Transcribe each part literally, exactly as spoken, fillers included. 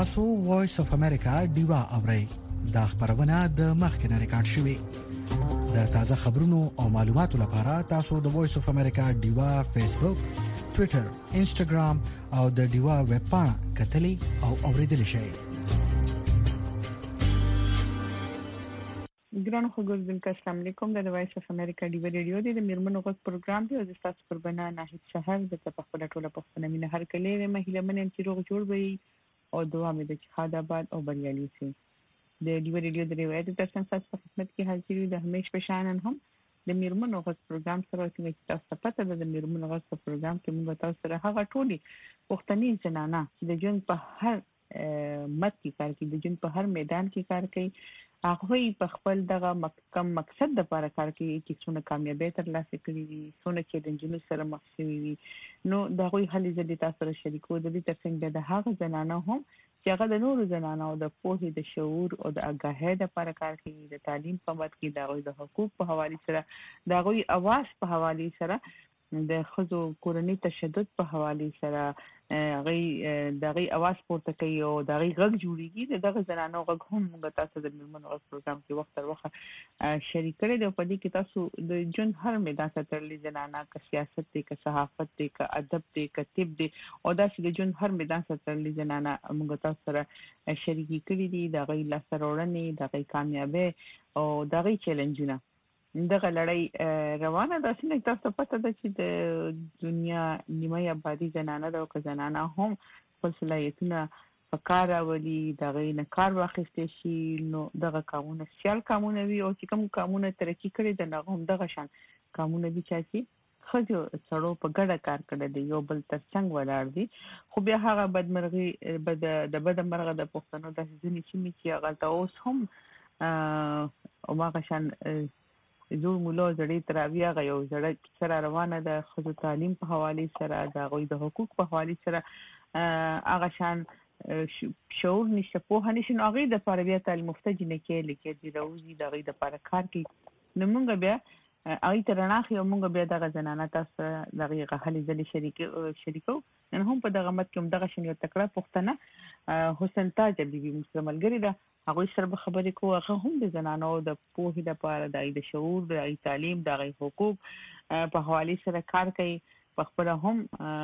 تاسو وایس اف امریکا ډیوا اورئ دا خبرونه د مخکنه ریکارډ شوې د تازه خبرونو او معلوماتو لپاره تاسو د وایس اف امریکا ډیوا فیسبوک ټوئیټر انسټاګرام او د ډیوا ویب پاڼه کتلی او اوریدل شئ. ګرانو خبرګون کا السلام علیکم د وایس اف امریکا ډیوا ریډیو د میرمنو غږ پروګرام دی او د تاسو پر بنا نه شهر د خپل ټوله پښتنه مینه هر کله مهله من چې روغ جوړ وي او دعا مې د خاطر آباد او بریالي شي. د ډیوا ریډیو د روایت ترڅنګ تاسو په خدمت کې حاضر یو د همیش په شان هم د میرمنو غږ پروګرام سره چې تاسو پته ده د میرمنو غږ په پروګرام کې موږ تاسو سره هغه ټولي پښتني جنانه چې د ژوند په هر مت کې کار کوي د ژوند په هر میدان کې کار کوي هغه په خپل دغه کم مقصد د لپاره کار کوي چې څونه کامیابی ترلاسه کړي وي څونه چې د جنونو سره مخ شوي وي نو دا غوي هلي زدي تاسو سره شریکو د دې ترڅنګ د هغه زنانه هم چې هغه د نورو زنانو د پوهې د شعور او د آگاهۍ لپاره کار کوي د تعلیم په وخت کې د غوي د حقوق په حواله سره د غوي اواز په حواله سره د خزو کورنۍ تشدد په حواله سره غي دغه اواز پورته کوي او دغه غږ جوړیږي دغه زنانو غږ هم موږ تاسو د میرمنو غږ پروګرام کې وخت تر وخت شریک کړی دی په دې کې تاسو د جون هر میدان ته ترلي زنانه ک سیاست دی ک صحافت دی ک ادب دی ک طب دی او دا چې د جون هر میدان ته ترلي زنانه موږ تاسو سره شریک کړی دي دغه لاسرورنې دغه کامیابی او دغه چیلنجونه دغه لړۍ روانه ده چې تاسو پته ده چې د دنیا نیمه آبادی زنانه ده او که زنانه هم خپل صلاحیتونه په کار راولي دغه نه کار واخیستې شي نو دغه قانون سیال قانون وي او چې کوم قانون ترقی کړي د نه هم دغه شان قانون دي چې خځو سړو په ګډه کار کړی دی یو بل ترڅنګ ولاړ دي خو بیا هغه بدمرغي بد د بدمرغه د پښتنو د ځینې چې چې هغه تاسو هم او ما غشان زور مولا زړې تراویه غيو زړه سره روانه د خصوصي تعلیم په حواله سره د غوي د حقوق په حواله سره هغه شان شعور نشه په هنيشن هغه د پاره تعلیم مفتجی نه کې لیکي د روزي د غي د پاره کار کوي نو موږ بیا اې ترناخ یو موږ بیا د زنانه تاسو دغه غهلي ځلې شریک شریکو نن هم په دغه مت کې دغه شن یو تکړه پښتنه حسین تاج دی مسلمانګری ده هغه سره خبرې کوو هغه هم د زنانو د پوهې لپاره د شعور د تعلیم د حقوق په حواله سره کار کوي په خپل هم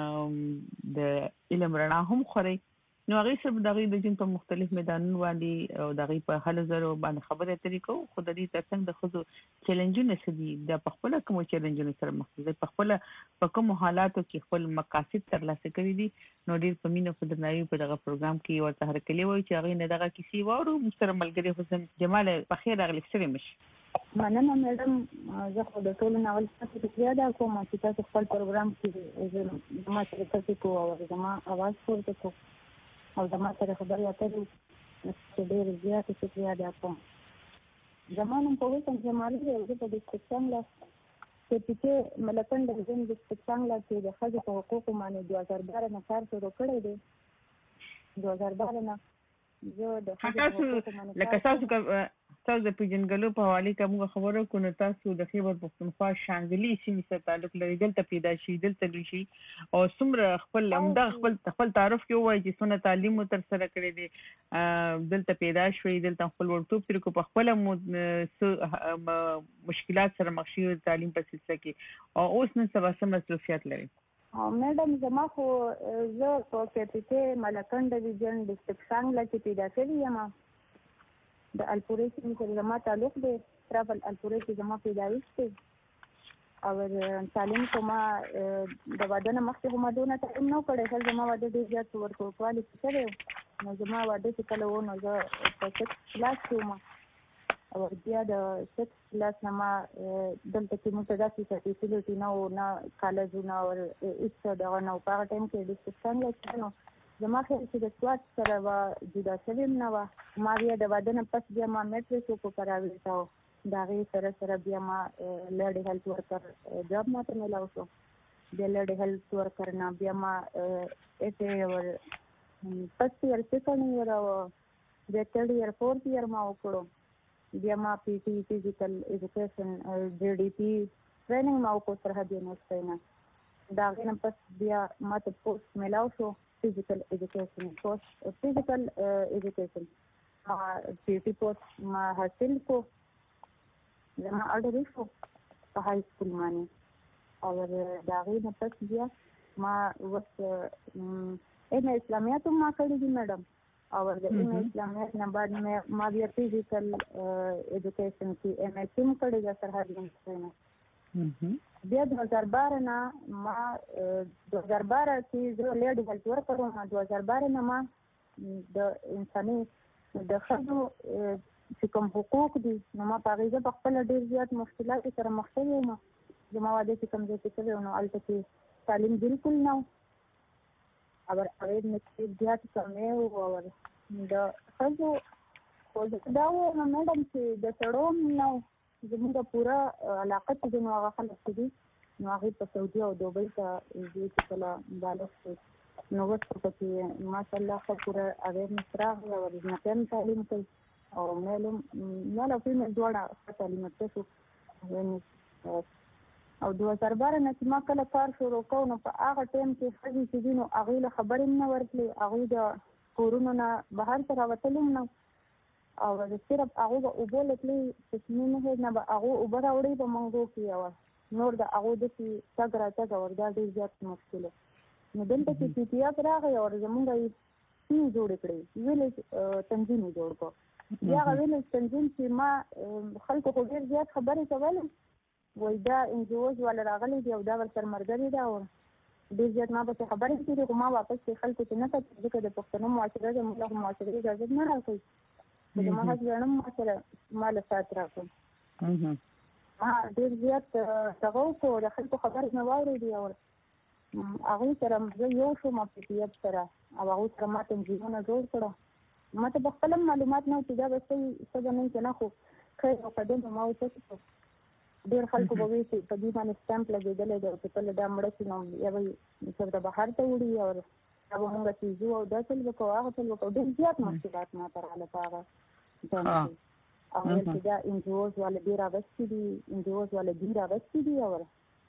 د علم رڼا هم خوري نو هغه سره دغه د جن په مختلف میدانونو باندې او دغه په حل زرو باندې خبرې اترې کوو خو د دې ترڅنګ د خزو چیلنجونه سدي د خپل کوم چیلنجونه سره مخ دي په خپل په کوم حالاتو کې خپل مقاصد ترلاسه کړی دي نو ډیر په مینه په درناوي په دغه پروګرام کې ورته هر کلی وایي چې هغه نه دغه کیسې وورو مستر ملګری حسین جمال په خیر اغلی سره مش مننه میډم زه خو د ټولو ناول څخه تکریا دا کوم چې تاسو خپل پروګرام کې ما سره تاسو کوو او زما आवाज پورته کوو او زما سره خبرې اترې چې ډېر زیات شکریه ده کوم زمانم په وسم جمالي دی په دې څنګه چې چې ملکند د ژوند د څنګه چې د خځو په حقوقو باندې دوه هزار بارہ نه کار شروع کړی دی دوه هزار بارہ نه زه د تاسو لکه تاسو تاسو د پیژنګلو په حواله کوم خبرو کو نو تاسو د خیبر پختونخوا شانګلی سیمې سره تعلق لري دلته پیدا شي دلته لشي او څومره خپل عمده خپل خپل تعارف کې وایي چې څونه تعلیم تر سره کړی دی دلته پیدا شوی دلته خپل ورته پر کو په خپل مشکلات سره مخ شي تعلیم په سلسله کې او اوس نن سبا سم مسؤلیت لري میډم زما خو زه په کې ملکند ډیویژن ډیسټریکټ څنګه چې پیدا شوی یم د الپورې سره زما تعلق دی ترافل الپورې کې زما پیدایش دی او تعلیم کومه د ودانه مخکې هم دونه تعلیم نه کړی هل زما واده ډیر زیات ورکو کوالی څه نو زما واده چې کله و نو زه په سکس کلاس کې وم او بیا د سکس کلاس نه ما دلته کې موږ داسې فیسیلیټي نه و نه کالجونه او هېڅ دغه نه و په هغه ټایم کې ډیسټریکټ څنګه نو زما خیال چې د سوات سره به جدا شوې م نه وه ما بیا د واده نه پس بیا ما میټرک وکړو په راویټ او د هغې سره سره بیا ما لیډي هیلث ورکر جاب ماته میلاو شو بیا لیډي هیلث ورکر نه بیا ما ایټ اے ور فرست ایئر سیکنډ ایئر او بیا تھرډ ایئر فورث ایئر ما وکړو بیا ما پی ټي فزیکل ایجوکیشن جی ډي پی ټریننګ ما وکړو سرحد یونیورسټۍ نه د هغې نه پس بیا ما ته پوسټ میلاو شو فزیکل ایجوکیشن پوسټ فزیکل ایجوکیشن ما پی ټي پوسټ ما حاصل کو زما اډر شو په های سکول باندې او دا غي نه پس بیا ما وس ان اسلامیات ما کړی دي میډم او د ان اسلامیات نه بعد ما بیا فزیکل ایجوکیشن کې ایم ایس ام کړی دا سرحدي نه بیا دو هزار بارہ نه ما دو هزار بارہ کې زه لیډ هیلث ورکر وم دو هزار بارہ نه ما د انساني د ښځو چې کوم حقوق دي نو ما په هغې زه په خپله ډېر زیات مشکلاتو سره مخ شوې وم زما واده چې کوم ځای کې شوی و نو هلته کې تعلیم بالکل نه و او هغې نسبت زیات کمی و او د ښځو خو دا ووایم میډم چې د سړو هم نه و زموږ پوره علاقه چې دی نو هغه خلک چې دي نو هغې په سعودي او دوبۍ ته ځي چې کله بالغ شي نو اوس په پکې ماشاءالله ښه پوره اویرنس راغی او ځمکیان تعلیم کوي او میل هم میل او فیمیل دواړه ښه تعلیم یافته شو او دو هزار بارہ نه چې ما کله کار شروع کوو نو په هغه ټایم کې ښځې چې دي نو هغوی له خبرې هم نه ورتلې هغوی د کورونو نه بهر ته راوتلي هم نه او صرف هغه به اوبه لتلې تسمین نه نه به هغه اوبه راوړي په منګو کې او نور د هغه د تګ راتګ او دا ډېر زیات مشکل نو دلته چې پی ټي اف راغی او زمونږ یې ټیم جوړ کړی ویلېج تنظیم یې جوړ کړو بیا هغه ویلېج تنظیم چې ما خلکو خو ډېر زیات خبرې کولې وایي دا ان جي اوز والا راغلی دی او دا ورسره ملګري ده او ډېر زیات ما پسې خبرې کړي خو ما واپس چې خلکو ته نه کتل ځکه د پښتنو معاشره د موږ له معاشرې اجازت نه راکوي زما هسبنډ هم ما سره ما له سات راکړ ما ډېر زیات دغه وکړو د خلکو خبرې مې واورېدې او هغوی سره زه یو شوم پی ټي اف سره او هغوی سره ما تنظیمونه جوړ کړه ما ته په خپل معلومات نه و چې دا به څه به نه وي که نه خو خیر او قدم به ما وڅه کړو ډېر خلکو به وایي چې په دې باندې سټمپ لګېدلی دی او چې کله دا مړه شي نو یا به یې چېرته بهر ته وړي او دا به مونږ چې ځو او دا چل به کوو هغه چل به کوو ډېر زیات مشکلات ما ته راغله په هغه ټایم کې او ویل چې دا ان جي اوز والا دې راوستي دي ان جي اوز والا دې راوستي دي او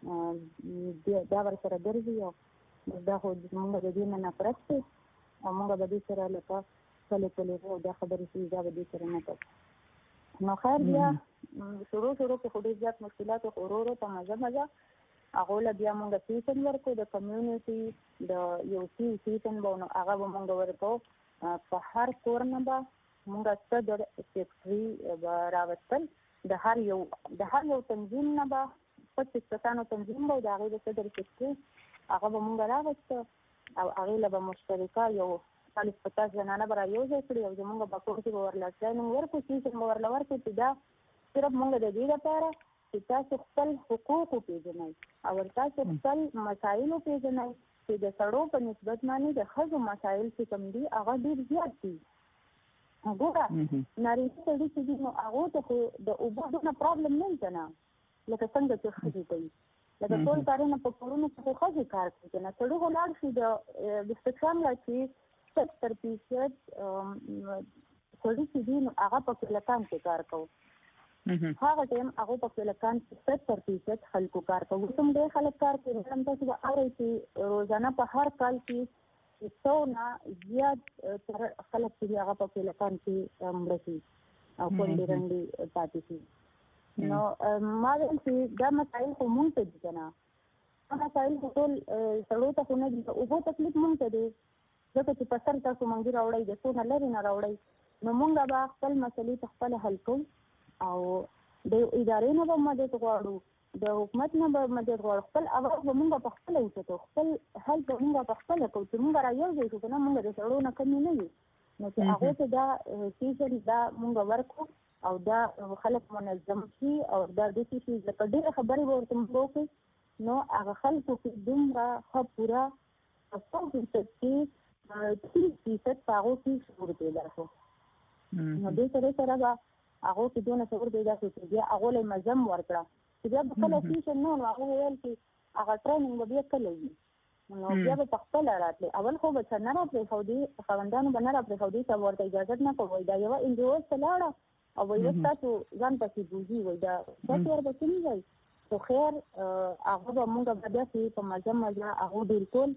دا ورسره ګرځي او دا خو مونږ د دې نه نفرت دی او مونږ به دې سره لکه کلې کلې او دا خبرې چې دا به دې سره نه کوو نو خیر بیا شروع شروع کې خو ډېر زیات مشکلات خو ورو ورو په مزه مزه هغو له بیا مونږ سیشن ورکړو د کمیونټي د یو سی سیشن به نو هغه به مونږ ورکړو په هر کور نه به مونږ صدر سیکرټري به راوستل د هر یو د هر یو تنظیم نه به پچیس کسانو تنظیم به د هغې د صدر سیکرټري هغه به مونږ راوسته او هغې له به مشترکه یو چالیس پچاس زنانه به رایوځای کړي او زمونږ په کور کې به ورله ټریننګ ورکړو سیشن به ورله ورکړو چې دا صرف مونږ د دې لپاره چې تاسو خپل حقوق وپېژنئ او تاسو خپل مسایل وپېژنئ چې د سړو په نسبت باندې د ښځو مسایل چې کوم دي هغه ډېر زیات دي ګوره نارینه سړي چې دي نو هغو ته خو د اوبو دونه پرابلم نه وي که نه لکه څنګه چې ښځې کوي لکه ټول کارونه په کورونو کې خو ښځې کار کوي که نه سړي خو لاړ شي د استخدام لا چې ستر فیصد سړي چې دي نو هغه په کلکان کې کار کوي هغه ټایم هغه په کلکان کې ستر فیصد خلکو کار کوي کوم ډېر خلک کار کوي هم تاسو به اورئ چې روزانه په هر کال کې څو نه زیات تر خلک چې هغه په کلکان کې مړه شي او کونډې رنډې پاتې شي نو ما ویل چې دا مسایل خو مونږ ته دي که نه دا مسایل خو ټول سړو ته خو نه دي اوبو تکلیف مونږ ته دی ځکه چې په سر تاسو منګي راوړئ د څونه لرې نه راوړئ نو مونږ به خپل مسلې په خپله حل کوو او د ادارې نه به مدد غواړو د حکومت نه به مدد غواړو خپل اواز به مونږ په خپله اوچتو خپل حل به مونږ په خپله کوو چې مونږ رايوځای شو که نه مونږ د سړو نه کمې نه یو نو چې هغو ته دا سیشن دا مونږ ورکړو او دا خلک منظم شي او دا داسې شي لکه ډېرې خبرې به ورته مونږ وکړو نو هغه خلکو کې دومره ښه پوره په څو فیصد کې تیس فیصد په هغو کې شعور پیدا شو نو دې سره سره به هغو کې دونه شعور پیدا شو چې بیا هغو له مزم ورکړه چې بیا به کله سیشن نه نو هغه ویل چې هغه ټریننګ به بیا کله وي نو بیا به په خپله راتلې اول خو به څه نه را پرېښودي خاوندانو به نه را پرېښودي چې ورته اجازت نه کوو دا یوه ان جي اوز ته لاړه او وایي اوس تاسو ځان پسې بوځي وایي دا څه ورپسې نه ځئ خو خیر هغه به مونږ به داسې په مزه مزه هغو ډېر ټول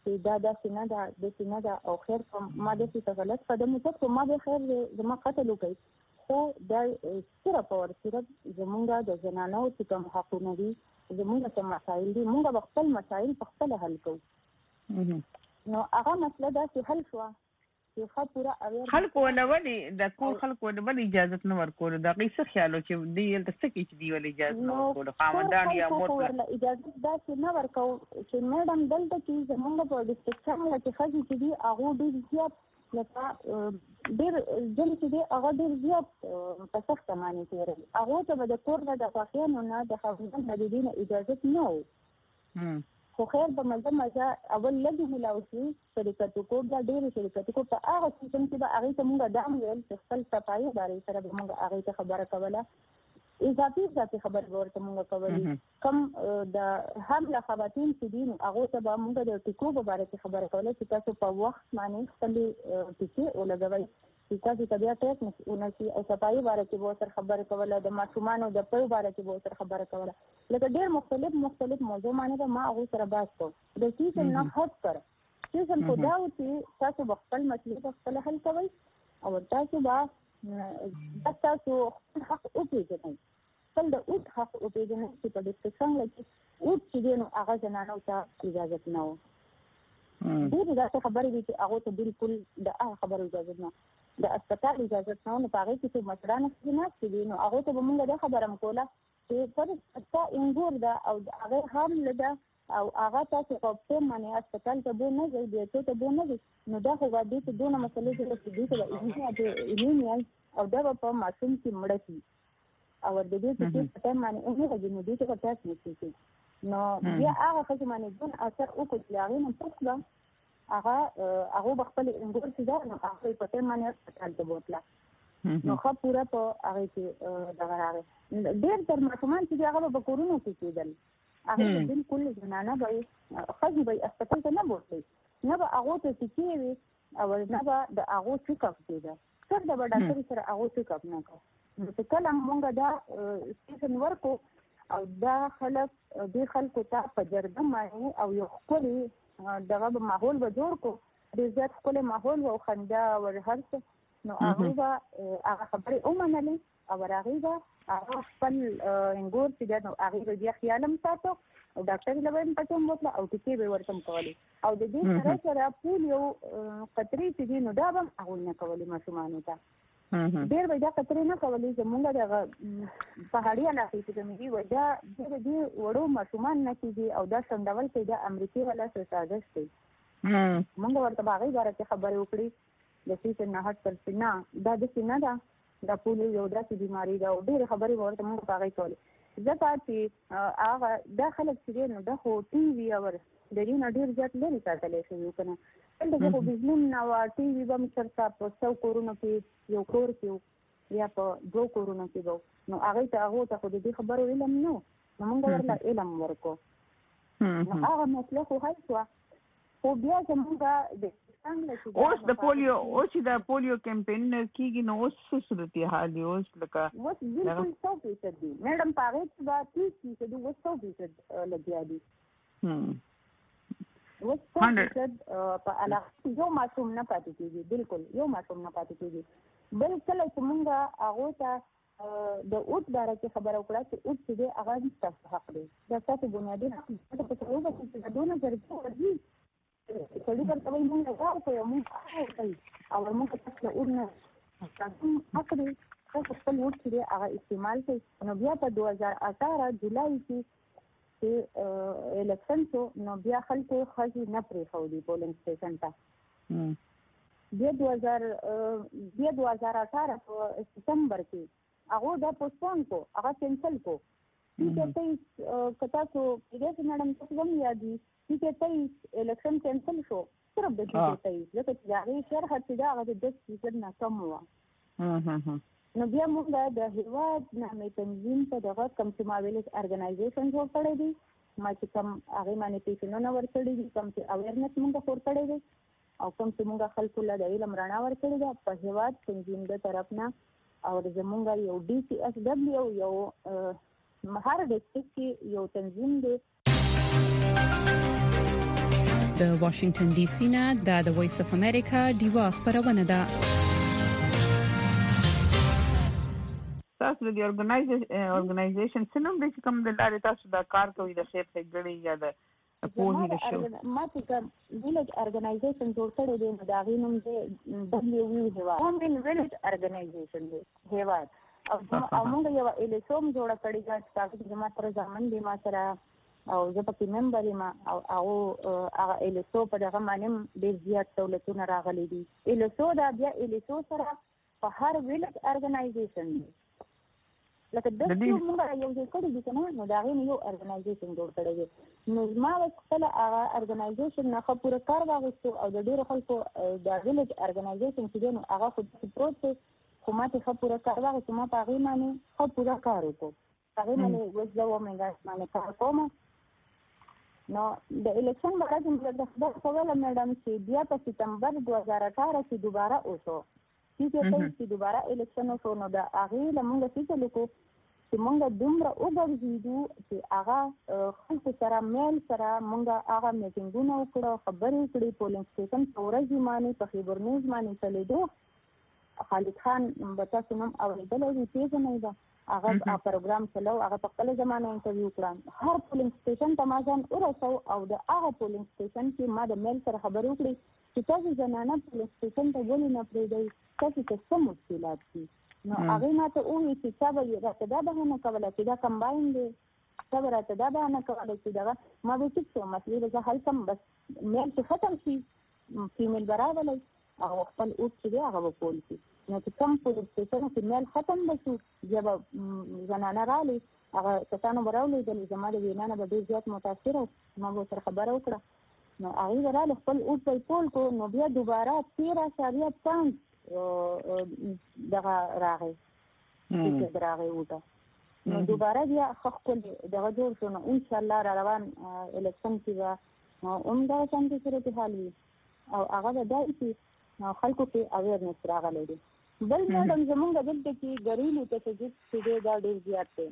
چې دا داسې نه ده داسې نه ده او خیر ما داسې غلط قدم وکړ ما به خیر زما قتل وکړي خو دا صرف او صرف زمونږ د زنانو چې کوم حقونه دي زمونږ څه مسایل دي مونږ به خپل مسایل په خپل حل کوو نو هغه مسله دا چې حل شو چې خا پورا اویر خلکو ولولي د کور خلکو ولولي اجازه نه ورکول دا قصه خیالو چې دی د څه کې دی ولې اجازه نه ورکول خاوندان یا مور ورله اجازه دا چې نه ورکو چې میډم دلته چې زمونږ په ډیسټریکټ کې چې خځې چې دی هغه ډیر زیات لکه ډېر ځل چې دی هغه ډېر زیات په سخته معنی تېروي هغه ته به د کور نه د خوښیانو نه د خاوندان نه د دې نه اجازه نه و خو خیر په مزه مزه اول لږ ملاوي شرکتو کو دا ډېر شرکتو کو په هغه سیستم کې به هغه ته مونږ دا ویل چې خپل صفایي ادارې سره به مونږ هغه ته خبره کوله اضافي اضافي خبر ورته مونږ کولې کم د حمله خواتین چې دي هغه ته به مونږ د ټیکو په اړه کې خبره کوله چې تاسو په وخت باندې خپل ټیکي ولګوي چې تاسو طبيعت ټیک نشي او صفایي اړه کې به سره خبره کوله د ماشومان او د په اړه کې به سره خبره کوله لکه ډېر مختلف مختلف موضوع باندې ما هغه سره بحث کوم د سیستم نه هټ کړ سیستم په دا و چې تاسو خپل مسلې خپل حل کوئ او تاسو به تاسو حق وپېژنئ خپل د اوت حق وپېژنئ چې په دې څنګه چې اوت چې دی نو هغه زنانو ته اجازه نه و ډېرې داسې خبرې دي چې هغو ته بالکل د هغه خبرو اجازه نه د اسپتال اجازه نه نو په هغې کې چې مشران ناستې دي نو هغو ته به مونږ دا خبره م کوله چې پر ستا انګور ده او د هغې حمل ده او هغه تاسو په ټیم باندې اسپتال ته به نه ځئ بیرته ته به نه ځئ نو دا خو به دې ته دونه مسلې دي چې دې ته به ایمونیال او دا به په ماشوم کې مړه شي او د دې چې په ټیم باندې اونې راځي نو دې ته به تاسو نه شي نو بیا هغه ښځې باندې دون اثر وکړو چې هغې نه پوښ به هغه هغه به خپل انګور چې ده نو هغه په ټیم باندې اسپتال ته بوتله نو ښه پوره په هغې کې دغه راغی ډېر تر ماشومان چې دي هغه به په کورونو کې کېدل هغه بالکل زنانه به ښځې به اسپتال ته نه بوتلی نه به هغو ته ټیکې وي او نه به د هغو چیک اپ کېده څر د به ډاکټر سره هغو چیک اپ نه کوو نو چې کله مونږ دا سیزن ورکو او دا خلک دې خلکو ته په جرګه باندې او یو ښکلې دغه به ماحول به جوړ کړو ډېر زیات ښکلی ماحول او خندا او هر څه نو هغوی به هغه خبرې ومنلې او هغوی به هغه خپل انګور چې دی نو هغوی به بیا خیال هم ساتو او ډاکټر له به یې پټې هم بوتله او ټیکې به یې ورته هم کولې او د دې سره سره پول یو قطرې چې دي نو دا به هم هغوی نه کولې ماشومانو ته ډېر به دا قطرې نه کولې زمونږ دغه پهاړي علاقې چې کومې دي وایي دا ډېر دې وړو ماشومان نه کېږي او دا شنډول چې دا امریکې والا سازش دی مونږ ورته په هغې باره کې خبرې وکړې د سیسن نه هټ کړ چې نه دا داسې نه ده دا پولیو یو داسې بیماري ده او ډېرې خبرې به ورته مونږ په هغې کولې ځکه چې هغه دا خلک چې دی نو دا خو ټي وي او د دې نه ډېر زیات لرې ساتلی شوي وو که نه دلته خو بجلون نه وه ټي وي به م چېرته په سو کورونو کې یو کور کې وو یا په دوو کورونو کې به نو هغې ته هغو ته خو د دې خبرو علم نه و نو مونږ ورله علم ورکړو نو هغه مسله خو حل شوه خو بیا زمونږ د اوس د پولیو اوس چې د پولیو کمپین کېږي نو اوس څه صورتحال دی اوس لکه اوس بالکل سو فیصد دي میډم په هغې کې به تیس فیصد اوس سو فیصد لګیا دي اوس سو فیصد په علاقه کې یو ماشوم نه پاتې کېږي بالکل یو ماشوم نه پاتې کېږي بل کله چې مونږ هغو ته د اوت باره کې خبره وکړه چې اوت چې دی هغه هم ستاسو حق دی دا ستاسو بنیادي حق دی چې وباسي چې دونه جرګې ورځي سړي ورته وایي مونږ کار کوو مونږ کار کوي او مونږ تاسو له اور نه تاسو حق دی تاسو خپل اوت چې دی هغه استعمال کوئ نو بیا په دو هزار اټاره جولای کې چې الیکشن شو نو بیا خلکو ښځې نه پرېښودي پولنګ سټیشن ته بیا دو هزار بیا دو هزار اټاره په سپتمبر کې هغو دا پوسټپون کو هغه کینسل کو ټیکې تیس که تاسو کېدای شي میډم تاسو هم یاد وي ټیکې تیس الیکشن کینسل شو صرف د ټیکې تیس ځکه چې د هغې شرحه چې ده هغه د دس فیصد نه کم وه نو بیا موږ د هېواد نامې تنظیم په دغه کوم چې ما ویلې ارګنایزیشن جوړ کړی دی ما چې کوم هغې باندې پیشنونه ورکړي دي کوم چې اویرنس موږ خور کړی دی او کوم چې موږ خلکو له د علم رڼا ورکړې ده په هېواد تنظیم د طرف نه او زمونږ یو ډي سی ایس ډبلیو یو هر ډسټرکټ کې یو تنظیم دی د واشنگټن ډي سي نه د وایس اف امریکا دیوا خبرونه ده. تاسو د اورګنایزیشن څنګه د کوم د لارې تاسو دا کار کوي د خیر ښېګڼې یا د پوهې د شو ما ته ویلج اورګنایزیشن جوړ کړی دی نو دا غینم دی دبليو وی هوا وومن ویلج اورګنایزیشن دی هوا او موږ یو الیسوم جوړ کړی دا چې زما تر ځامن دی ما سره او زه پکې ممبر یم او هغه الیسو په دغه باندې ډېر زیات سہولتونه راغلي دي. الیسو دا بیا الیسو سره په هر ویلج اورګنایزیشن دی لکه د دې موږ یو ځای کړی دي کنه نو دا غي یو اورګنایزیشن جوړ کړی دی. نو ما خپل هغه اورګنایزیشن نه خپل کار واغستو او د ډیرو خلکو د ویلج اورګنایزیشن چې نو هغه خو پروت خو ما ته خپل کار واغستو ما په هغه باندې خپل کار وکړو هغه باندې وځو موږ باندې کار کوم. نو د الیکشن مراد موږ د خبر کوله میډم چې بیا په سپتمبر دوه هزار اठारह کې دوباره وشو چې چې دوباره الیکشن وشو نو د هغه لمونږ څه چلو چې مونږ دومره وګرځیدو چې هغه خلک سره میل سره مونږ هغه میټینګونه وکړو خبرې کړې پولینګ سټیشن ورځې مانی په خبر نیوز مانی چلیدو. خالد خان بتا سنم اوریدل دی پیژ نه دا هغه پروګرام چلو هغه په خپل زمانه انټرویو کړم هر پولینګ سټیشن ته ما ځان ورسو او د هغه پولینګ سټیشن کې ما د میل سره خبرې وکړې چې تاسو زنانه پولینګ سټیشن ته ولې نه پریږدئ تاسو ته څه مشکلات دي. نو هغه ماته وایي چې څه به راته دا بهانه کوله چې دا کمباین دی څه به راته دا بهانه کوله چې دا ما به څه مسلې به حل کم بس میل چې ختم شي فیمیل برابرلی او خپل اوس چې دی هغه به کول شي. نو چې کم پولینګ سټیشن کې میل ختم بشو بیا به زنانه رالی هغه کسانو به راولیدل زما د وینا نه به ډېر زیات متاثره ما به سره خبره وکړه. نو هغې به رالی خپل اوس به یې ټول کړو نو بیا دوباره تېره اعشاریه پنځ دغه راغی چې راغی وټه نو دوباره بیا خپل دغه جوړ شو. نو ان شاء الله را روان الیکشن کې به هم دا څنګه صورت حال وي او هغه به دا چې خلکو کې اویرنس راغلی دی. بل میډم زمونږ دلته کې ګریلو تشدد چې دی دا ډېر زیات دی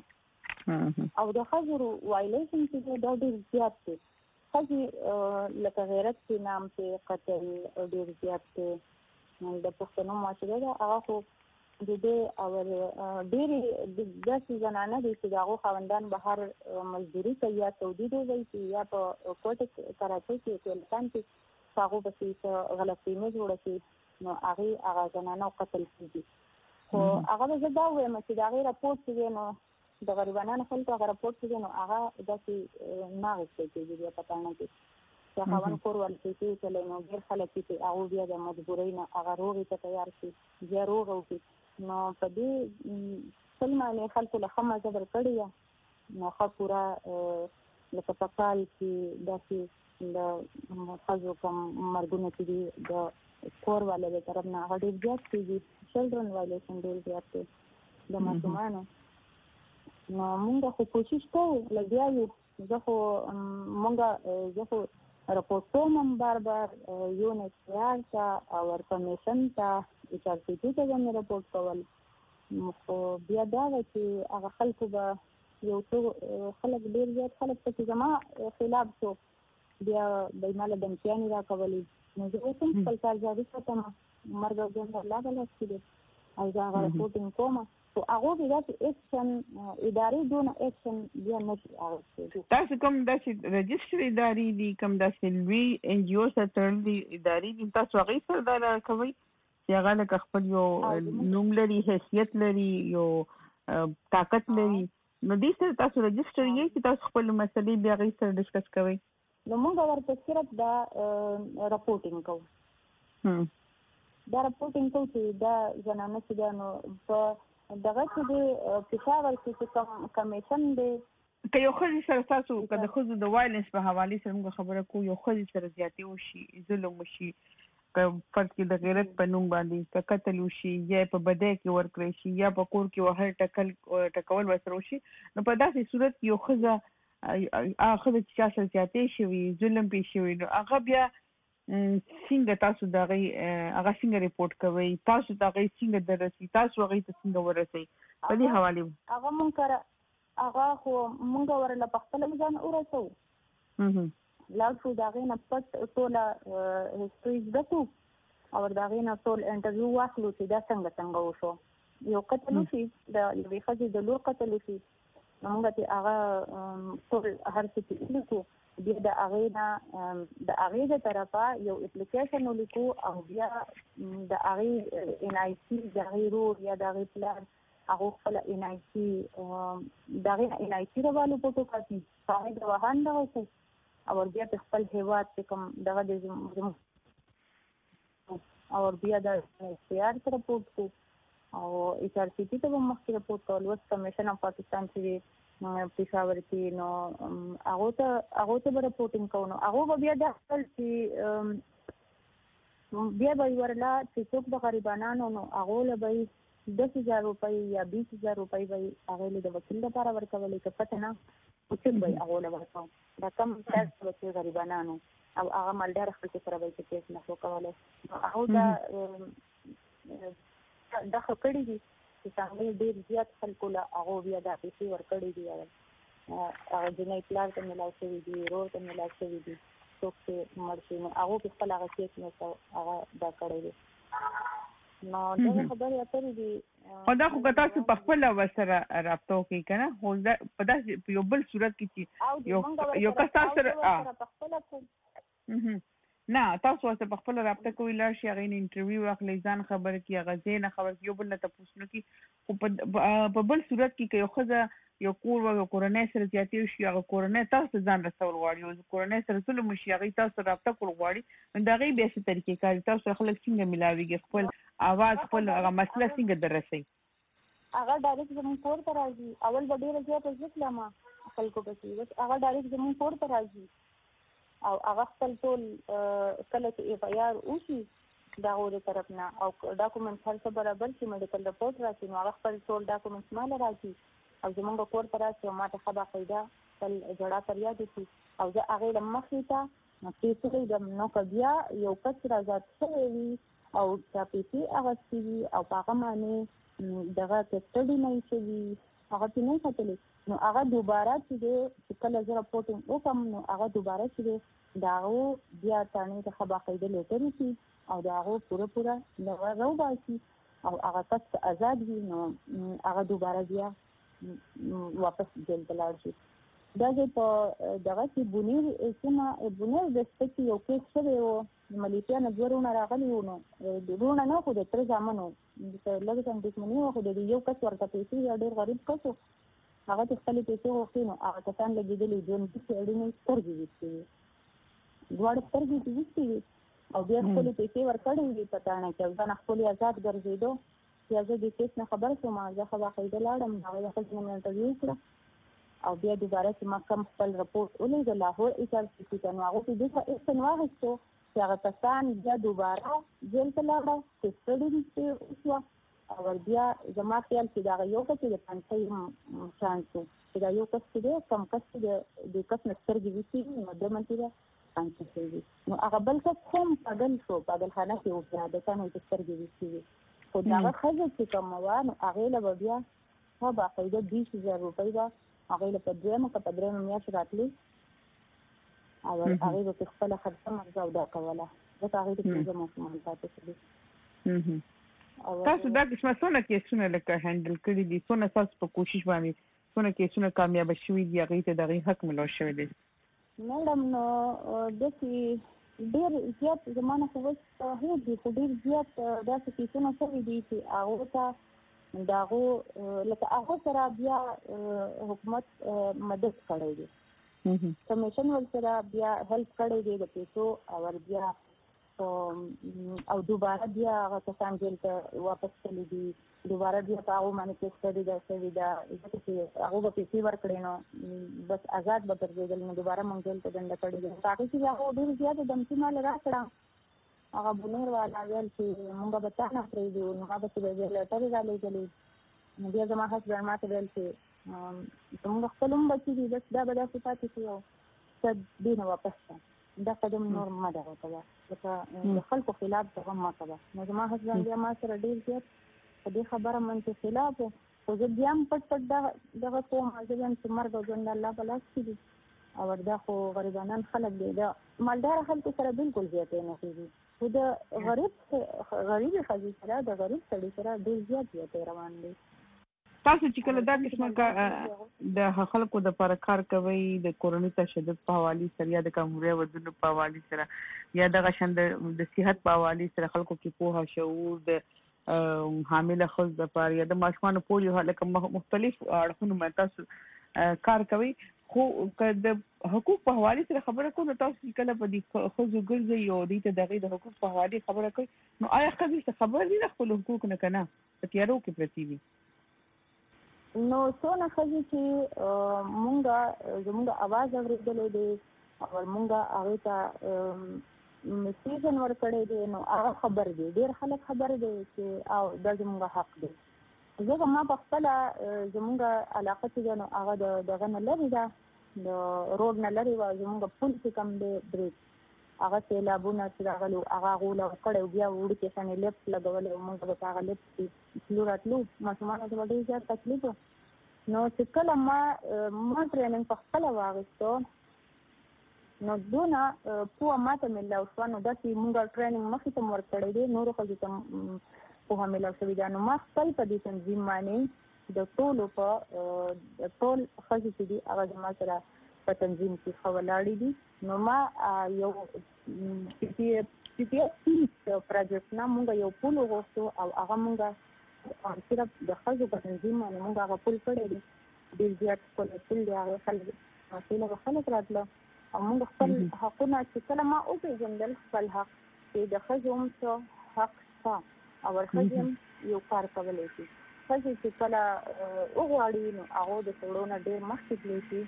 او د ښځو وایلیشن چې دی دا ډېر زیات دی. ښځې لکه غیرت کې نام کې قتل ډېر زیات دی. د پښتنو معاشره ده هغه خو د دې او ډېرې داسې زنانه دي چې د هغو خاوندان بهر مزدوري کوي یا سعودي ډوبئ کې یا په کوټه کراچۍ کې افغانستان کې هغو پسې څه غلطفهمي جوړه شي نو هغې هغه زنانه قتل کېږي. خو هغه به زه دا ووایم چې د هغې راپورټ چې دی نو د غریبانو خلکو هغه راپورټ چې دی نو هغه داسې نه اخیستی کېږي بیا په تاڼه کې چې خاوند کور ورپسې وچلی نو ډېر خلک چې هغوی بیا د مجبورۍ نه هغه روغې ته تیار شي بیا روغه وکړي. نو په دې خپل معنې خلکو له ښه مزه درکړې ده نو ښه پوره لکه په کال کې داسې د ښځو کوم مرګونه چې دي د کور والو د طرف نه هغه ډېر زیات کېږي. چلډرن وایلیشن ډېر زیات دی د ماشومانو. نو مونږ خو کوشش کوو لګیا یو زه خو مونږ زه خو رپورټ کوم بار بار یو ان ایچ سی آر ته او کمیشن ته ایچ آر سی ټي ته به مې رپورټ کول. خو بیا دا ده چې هغه خلکو به یو څو خلک ډېر زیات خلک پکې زما خلاف شو بیا به یې ماله دمکیانې راکولې نو زه اوس هم خپل کار جاري ساتم مرګ او ژوند د الله په لاس کې دی او زه هغه رپورټینګ کوم. خو هغوی کې داسې ایکشن ادارې دونه ایکشن بیا نه شي اخیستی. تاسو کوم داسې رجسټر ادارې دي کوم داسې لوی ان جي او سره تړلي ادارې دي تاسو هغې سره دا کوئ چې هغه لکه خپل یو نوم لري حیثیت لري یو طاقت لري نو دې سره تاسو رجسټر یې چې تاسو خپل مسلې بیا هغې سره ډسکس کوئ؟ نو موږ ورته صرف دا رپورټینګ کوو دا رپورټینګ کوو چې دا زنانه چې ده نو په دغه چې دی پېښور کې چې کوم کمیشن دی که یو ښځې سره تاسو که د ښځو د وایلنس په حوالې سره موږ خبره کوو یو ښځې سره زیاتې وشي ظلم وشي که فرد کې د غیرت په نوم باندې که قتل وشي یا په بدۍ کې ورکړی شي یا په کور کې وهل ټکل ټکول ورسره وشي نو په داسې صورت کې یو ښځه هغه ښځه چې چا سره زیاتې شوي ظلم پې شوي نو هغه بیا څنګه تاسو د هغې هغه څنګه ریپورټ کوئ تاسو ته هغې څنګه دررسي تاسو هغې ته څنګه ورسئ په دې حوالې هغه مونږ کره هغه خو مونږ ورله په خپله ځان ورسوو لاړ شو د هغې نه پټ ټوله هسټري زده کړو او د هغې نه ټول انټرویو واخلو چې دا څنګه څنګه وشو. یو قتل وشي د یوې ښځې د لور قتل وشي نو موږ چې هغه ټول هر څه چې لیکو بیا د هغې نه د هغې د طرفه یو اپلیکیشن ولیکو او بیا د هغې ان آی سي د هغې رور یا د هغې پلار هغه خپله ان آی سي د هغې ان آی سي راوالو فوټو کاپي هغې ګواهان دغه کړو او بیا په خپل هېواد چې کوم دغه د او بیا د ایس پی آر ته رپورټ کړو او ایچ آر سی پي ته به مخکې رپورټ کول. اوس کمیشن اف پاکستان چې پېښور کې نو هغو ته هغو ته به رپورټینګ کوو نو هغو به بیا دا خپل چې بیا به یې ورله چې څوک د غریبانانو نو هغو له به یې دس هزار روپۍ یا بیس هزار روپۍ به یې هغې له د وکیل لپاره ورکولې که پته نه وکیل به یې هغو له ورکوم دا کم ټیکس به چې غریبانانو او هغه مالدار خلکو سره به یې چې کیس نه شو کولی هغو دا دا خو کړي دي چې څنګه ډېر زیات خلکو له هغو بیا دا پیسې ورکړي دي هغه جنۍ پلار ته میلاو شوي دي ورور ته میلاو شوي دي څوک چې مړ شي نو هغو په خپل هغه کیس نه هغه دا کړی دی نو دغه خبرې اترې دي. خو دا خو که تاسو په خپله ورسره رابطه وکړئ که نه خو په داسې په یو بل صورت کې چې یو کس تاسو سره په خپله کوم نه تاسو ورسره په خپله رابطه کوئ لاړ شي هغې نه انټرویو واخلئ ځان خبره کړي هغه ځای نه خبره کړي یو بل نه تپوس نه کړي خو په بل صورت کې که یو ښځه یو کور و یو کورنۍ سره زیاتې وشي هغه کورنۍ تاسو ته ځان رسول غواړي او کورنۍ سره ظلم وشي هغې تاسو سره رابطه کول غواړي نو د هغې بیا څه طریقې کار دي تاسو سره خلک څنګه میلاویږي خپل اواز خپل هغه مسله څنګه در رسوي. هغه ډایرکټ زموږ کور ته راځي اول به ډېره زیاته زه تلمه خلکو پسې بس هغه ډایرکټ زموږ کور ته راځي او هغه خپل ټول کله چې ایف آی آر وشي د هغو د طرف نه او ډاکومنټس هر څه برابر شي میډیکل رپورټ راشي نو هغه خپل ټول ډاکومنټس ما له راځي او زموږ کور ته راشي او ما ته ښه باقاعده خپل جړا فریاد وکړي او زه هغې له مخې ته پیسې کړم نو که بیا یو کس رازاد شوی وي او چا پیسې اخیستې وي او په هغه معنې دغه کسټډي نه یې شوي هغه پرې نه یې کتلی نو هغه دوباره چې دی چې کله زه رپورټینګ وکړم نو هغه دوباره چې دی د هغو بیا تاڼې ته ښه باقاعده لیټر وکړي او د هغو پوره پوره دغه راوباسي او هغه کس که آزاد وي نو هغه دوباره بیا واپس جیل ته لاړ شي. دا ځای په دغه کې بونیر سیمه بونیر ډسټرکټ کې یو کیس شوی و ملیشیا نه دوه وروڼه راغلي وو نو وروڼه نه خو د تره زامن وو لږ څه اندېښمني وه خو د یو کس ورته پیسې یا ډېر غریب کس و هغه چې خپلې پیسې غوښتې نو هغه کسان لګېدلي ژوندي څېړنې سترګې ویستې وي دواړه سترګې چې ویستې وي او بیا خپلې پیسې ورکړې وي په تاڼه کې او ځان خپلې آزاد ګرځېدو بیا زه د کیس نه خبر شوم زه ښه باقاعده لاړم هغې د ښځې نه مې انټرویو وکړه او بیا دوباره چې ما کم خپل رپورټ ولیږه لاهور ایچ آر سی پي ته نو هغو کې دې ایکشن واخیستو چې هغه کسان بیا دوباره جیل ته لاړه کسټډي وشوه او بیا زما خیال چې د هغه یو کس د پنسۍ چانس و چې دا یو کس چې دی کم کس چې د کس نه سترګې ویستې وي نو دوه منفي ده پنسۍ شوي نو هغه بل کس هم پاګل شو پاګلخانه کې و بیا د چا نه چې سترګې ویستې وي خو د هغه ښځه چې کومه وه نو هغې له به بیا ښه باقاعده بیس هزار روپۍ به هغې له په دویمه که په درېیمه میاشت راتلې او هغې به پرې خپله خرڅه مرزه او دا کوله ځکه هغې د پنځه ماشومان پاتې شوي. تاسو دا قسمه څونه کیسونه لکه هینډل کړي دي څونه ستاسو په کوشش باندې څونه کیسونه کامیابه شوي دي هغې ته د هغې حق میلاو شوی دی؟ میډم نو داسې ډېر زیات زما نه خو اوس هېر دي خو ډېر زیات داسې کیسونه شوي دي چې هغو ته د هغو لکه هغو سره بیا حکومت مدد کړی دی کمیشن ورسره بیا هیلپ کړی دی د پیسو او بیا او دوباره بیا هغه کسان جیل ته واپس تللي دي دوباره بیا په هغو باندې کیس کړې ده شوې ده ځکه چې هغو به پیسې ورکړې نو بس آزاد به ګرځېدل نو دوباره موږ جیل ته دنده کړې ده په هغې کې بیا هغو ډېرې زیاتې دمکي ماله راکړه هغه بونیر والا ویل چې موږ به تا نه پرېږدو نو هغه چې به بیا لیټرې رالېږلې نو بیا زما هسبنډ ما ته ویل چې زموږ خپل هم بچي دي بس دا به داسې پاتې شي او ته دې نه واپس شه دا قدم نور مه دغه کوه لکه د خلکو خلاف دغه مه کوه نو زما هسبنډ بیا ما سره ډېر زیات په دې خبره منځ خلاف و خو زه بیا هم پټ پټ دغه دغه کوم زه وایم چې مرګ او ژوند د الله په لاس کې دي او دا خو غریبانان خلک دي دا مالدار خلکو سره بالکل زیاتې نه کېږي خو د غریب غریبې ښځې سره د غریب سړي سره ډېر زیات زیاتې روان دي. تاسو چې کله دا قسمه د خلکو د لپاره کار کوي د کورونی تشدد په حواله سره یا د کمزوري ودونو په حواله سره یا د غشند د صحت په حواله سره خلکو کې پوهه شعور د حامله ښځو د لپاره یا د ماشومانو پولیو هلکه مختلف اړخونو باندې تاسو کار کوي خو د حقوق په حواله سره خبره کوو تاسو کله په دې ښځو ګرځي او د دغه د حقوق په حواله خبره کوي نو آیا ښځې خبر دي خپل حقوق نه کنه په تیارو کې پرتی وي نو څونه ښځې چې مونږه زموږ اواز اورېدلی دی او مونږه هغې ته میسیجن ورکړی دی نو هغه خبر دی ډېر خلک خبر دی چې او دا زموږ حق دی. زه ما په خپله زموږ علاقه چې ده نو هغه د دغه نه لرې ده د روډ نه لرې وه زموږ پل چې کوم دی بریج هغه سیلابونه چې راغلي وو هغه هغو لغو کړی و بیا وړوکې ښنې لفټ لګولی وو موږ به په هغه لفټ کې تلو راتلو ماشومانو ته به ډېر زیات تکلیف و. نو چې کله ما ما ټریننګ په خپله واخیستو نو دونه پوهه ماته میلاو شوه نو داسې موږ ټریننګ مخکې ته م ورکړی دی نورو ښځو ته پوهه میلاو شوې ده. نو ما خپل په دې تنظیم باندې د ټولو په ټول ښځې چې دي هغه زما سره په تنظیم کې ښه ولاړې دي. نو ما یو سی پی ایس پروجیکټ نه موږ یو پول وغوښتو او هغه موږ صرف د ښځو په تنظیم باندې موږ هغه پول کړی دی ډېر زیات ښکلی پول دی هغې خلک مسؤله به خلک راتله او موږ خپل حقونه چې کله ما وپېژندل خپل حق چې د ښځو هم څه حق شته او ښځې هم یو کار کولی شي ښځې چې کله وغواړي نو هغو د سړو نه ډېر مخکې تللی شي.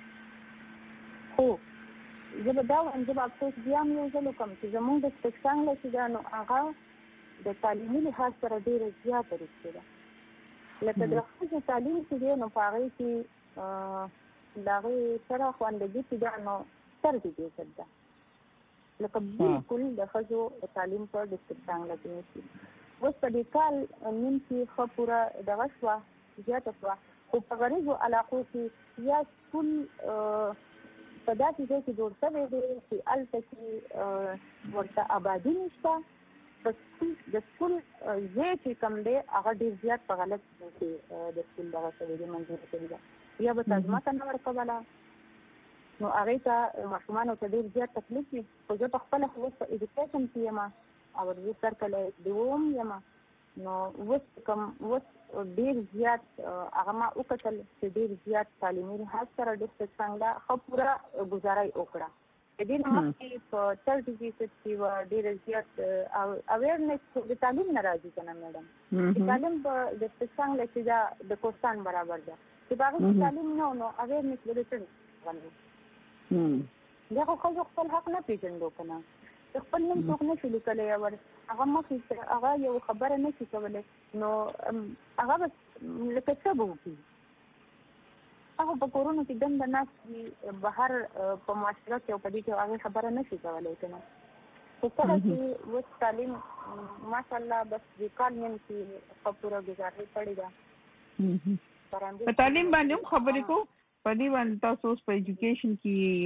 خو زه به دا وایم زه به افسوس بیا هم یو ځل وکړم چې زموږ د سپېکسانګله چې ده نو هغه د تعلیمي لحاظ سره ډېره زیاته رسې ده لکه د ښځو تعلیم چې دی نو په هغې کې د هغې سره خواندګي چې ده نو سر فیصد ده لکه بالکل د ښځو د تعلیم په ډسټرکټانګله کې نشي. اوس په دې کال نیم کې ښه پوره دغه شوه زیاته شوه خو په غریبو علاقو کې یا سکول په داسې ځای کې جوړ شوی دی چې هلته کې ورته آبادي نشته د سکول ځای چې کوم دی هغه ډېر زیات په غلط ځای کې د سکول دغه شوی دی منظوره شوې ده یا به ته ځمکه نه ورکوله نو هغې ته ماشومانو ته ډېر زیات تکلیف وي. خو زه په خپله خو اوس په ایډوکیشن کې یم او زه سرکله ایس ډي او هم یم نو اوس کوم اوس ډېر زیات هغه ما وکتل چې ډېر زیات تعلیمي لحاظ سره ډسټرکټ څنګه ښه پوره ګزاره یې وکړه. د دې نه مخکې په تھرټي فیصد کې وه ډېره زیات اویرنس د تعلیم نه راځي که نه میډم چې تعلیم په ډسټرکټ څنګه چې دا د کوهستان برابر ده چې په هغې کې تعلیم نه و نو اویرنس به د څه غلو بیا خو ښځو خپل حق نه پېژندو که نه د خپل نوم څوک نه شي لیکلی او هغه مخکې هغه یو خبره نه شي کولی نو هغه به لکه څه به وکړي هغه په کورونو کې دنده ناست وي بهر په معاشره کې او په دې کې هغې خبره نه شي کولی که نه خو کله چې اوس تعلیم ماشاءالله بس د کال نیم کې ښه پوره ګزارې کړې ده. په تعلیم باندې هم خبرې کوو په دې باندې تاسو اوس په ایجوکیشن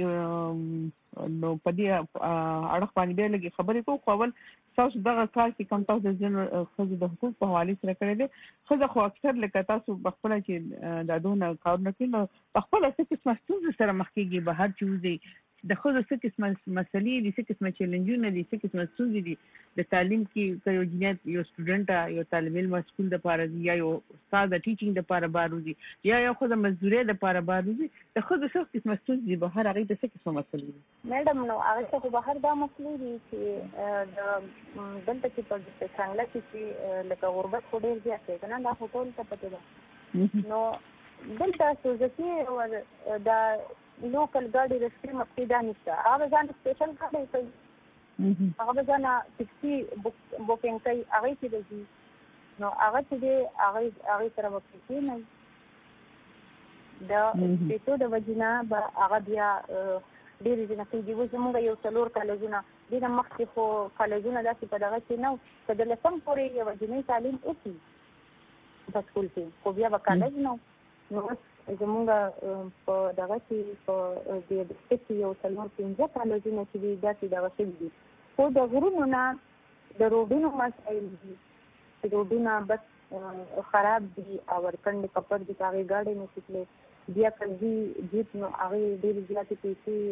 کې نو په دې اړخ باندې بیا لږې خبرې کوو خو اول تاسو دغه کار چې کوم تاسو د ځینو ښځو د حقوق په حوالې سره کړی دی ښځه خو اکثر لکه تاسو په خپله چې دا دونه کارونه کوي نو په خپله څه قسمه ستونزو سره مخ کېږي بهر چې وځئ د ښځو څه قسمه مسلې دي څه قسمه چیلنجونه دي څه قسمه ستونزې دي د تعلیم کې که یو جنیت یو سټوډنټ یو طالب علم سکول دپاره ځي یا یو استاد د ټیچینګ دپاره بهر وځي یا یو ښځه مزدورۍ دپاره بهر وځي د ښځو څه قسمه ستونزې دي بهر هغې ته څه قسمه مسلې دي میډم نو هغې ته خو بهر دا مسلې دي چې د دلته چې په څنګله کې چې لکه غربت خو ډېر زیات دی که نه دا خو ټول ته پته ده نو دلته سوزکي دا لوکل ګاډي د سپي مخکې دا نشته هغه به ځان سپیشل ګاډی کوي هغه به ځانه ټکسي بوکینګ کوي هغې کې به ځي نو هغه چې دی هغې هغې سره به کښېنئ د پیسو د وجې نه به هغه بیا ډېرې ځینې کېږي اوس زموږ یو څلور کالجونه دې نه مخکې خو کالجونه داسې په دغه کې نه و که د لسم پورې یوه جنۍ تعلیم وکړي په سکول کې خو بیا به کالج نه نو اوس زمونږ په دغه کې په د ډسټرکټ یو څلور پنځه کالجونه چې دي داسې دغه شوي دي خو د غرونو نه د روډونو مسایل دي چې روډونه بس خراب دي او ورکنډې کپړ دي هغې ګاډۍ نشي تللی بیا که ځي جیپ نو هغې ډېرې زیاتې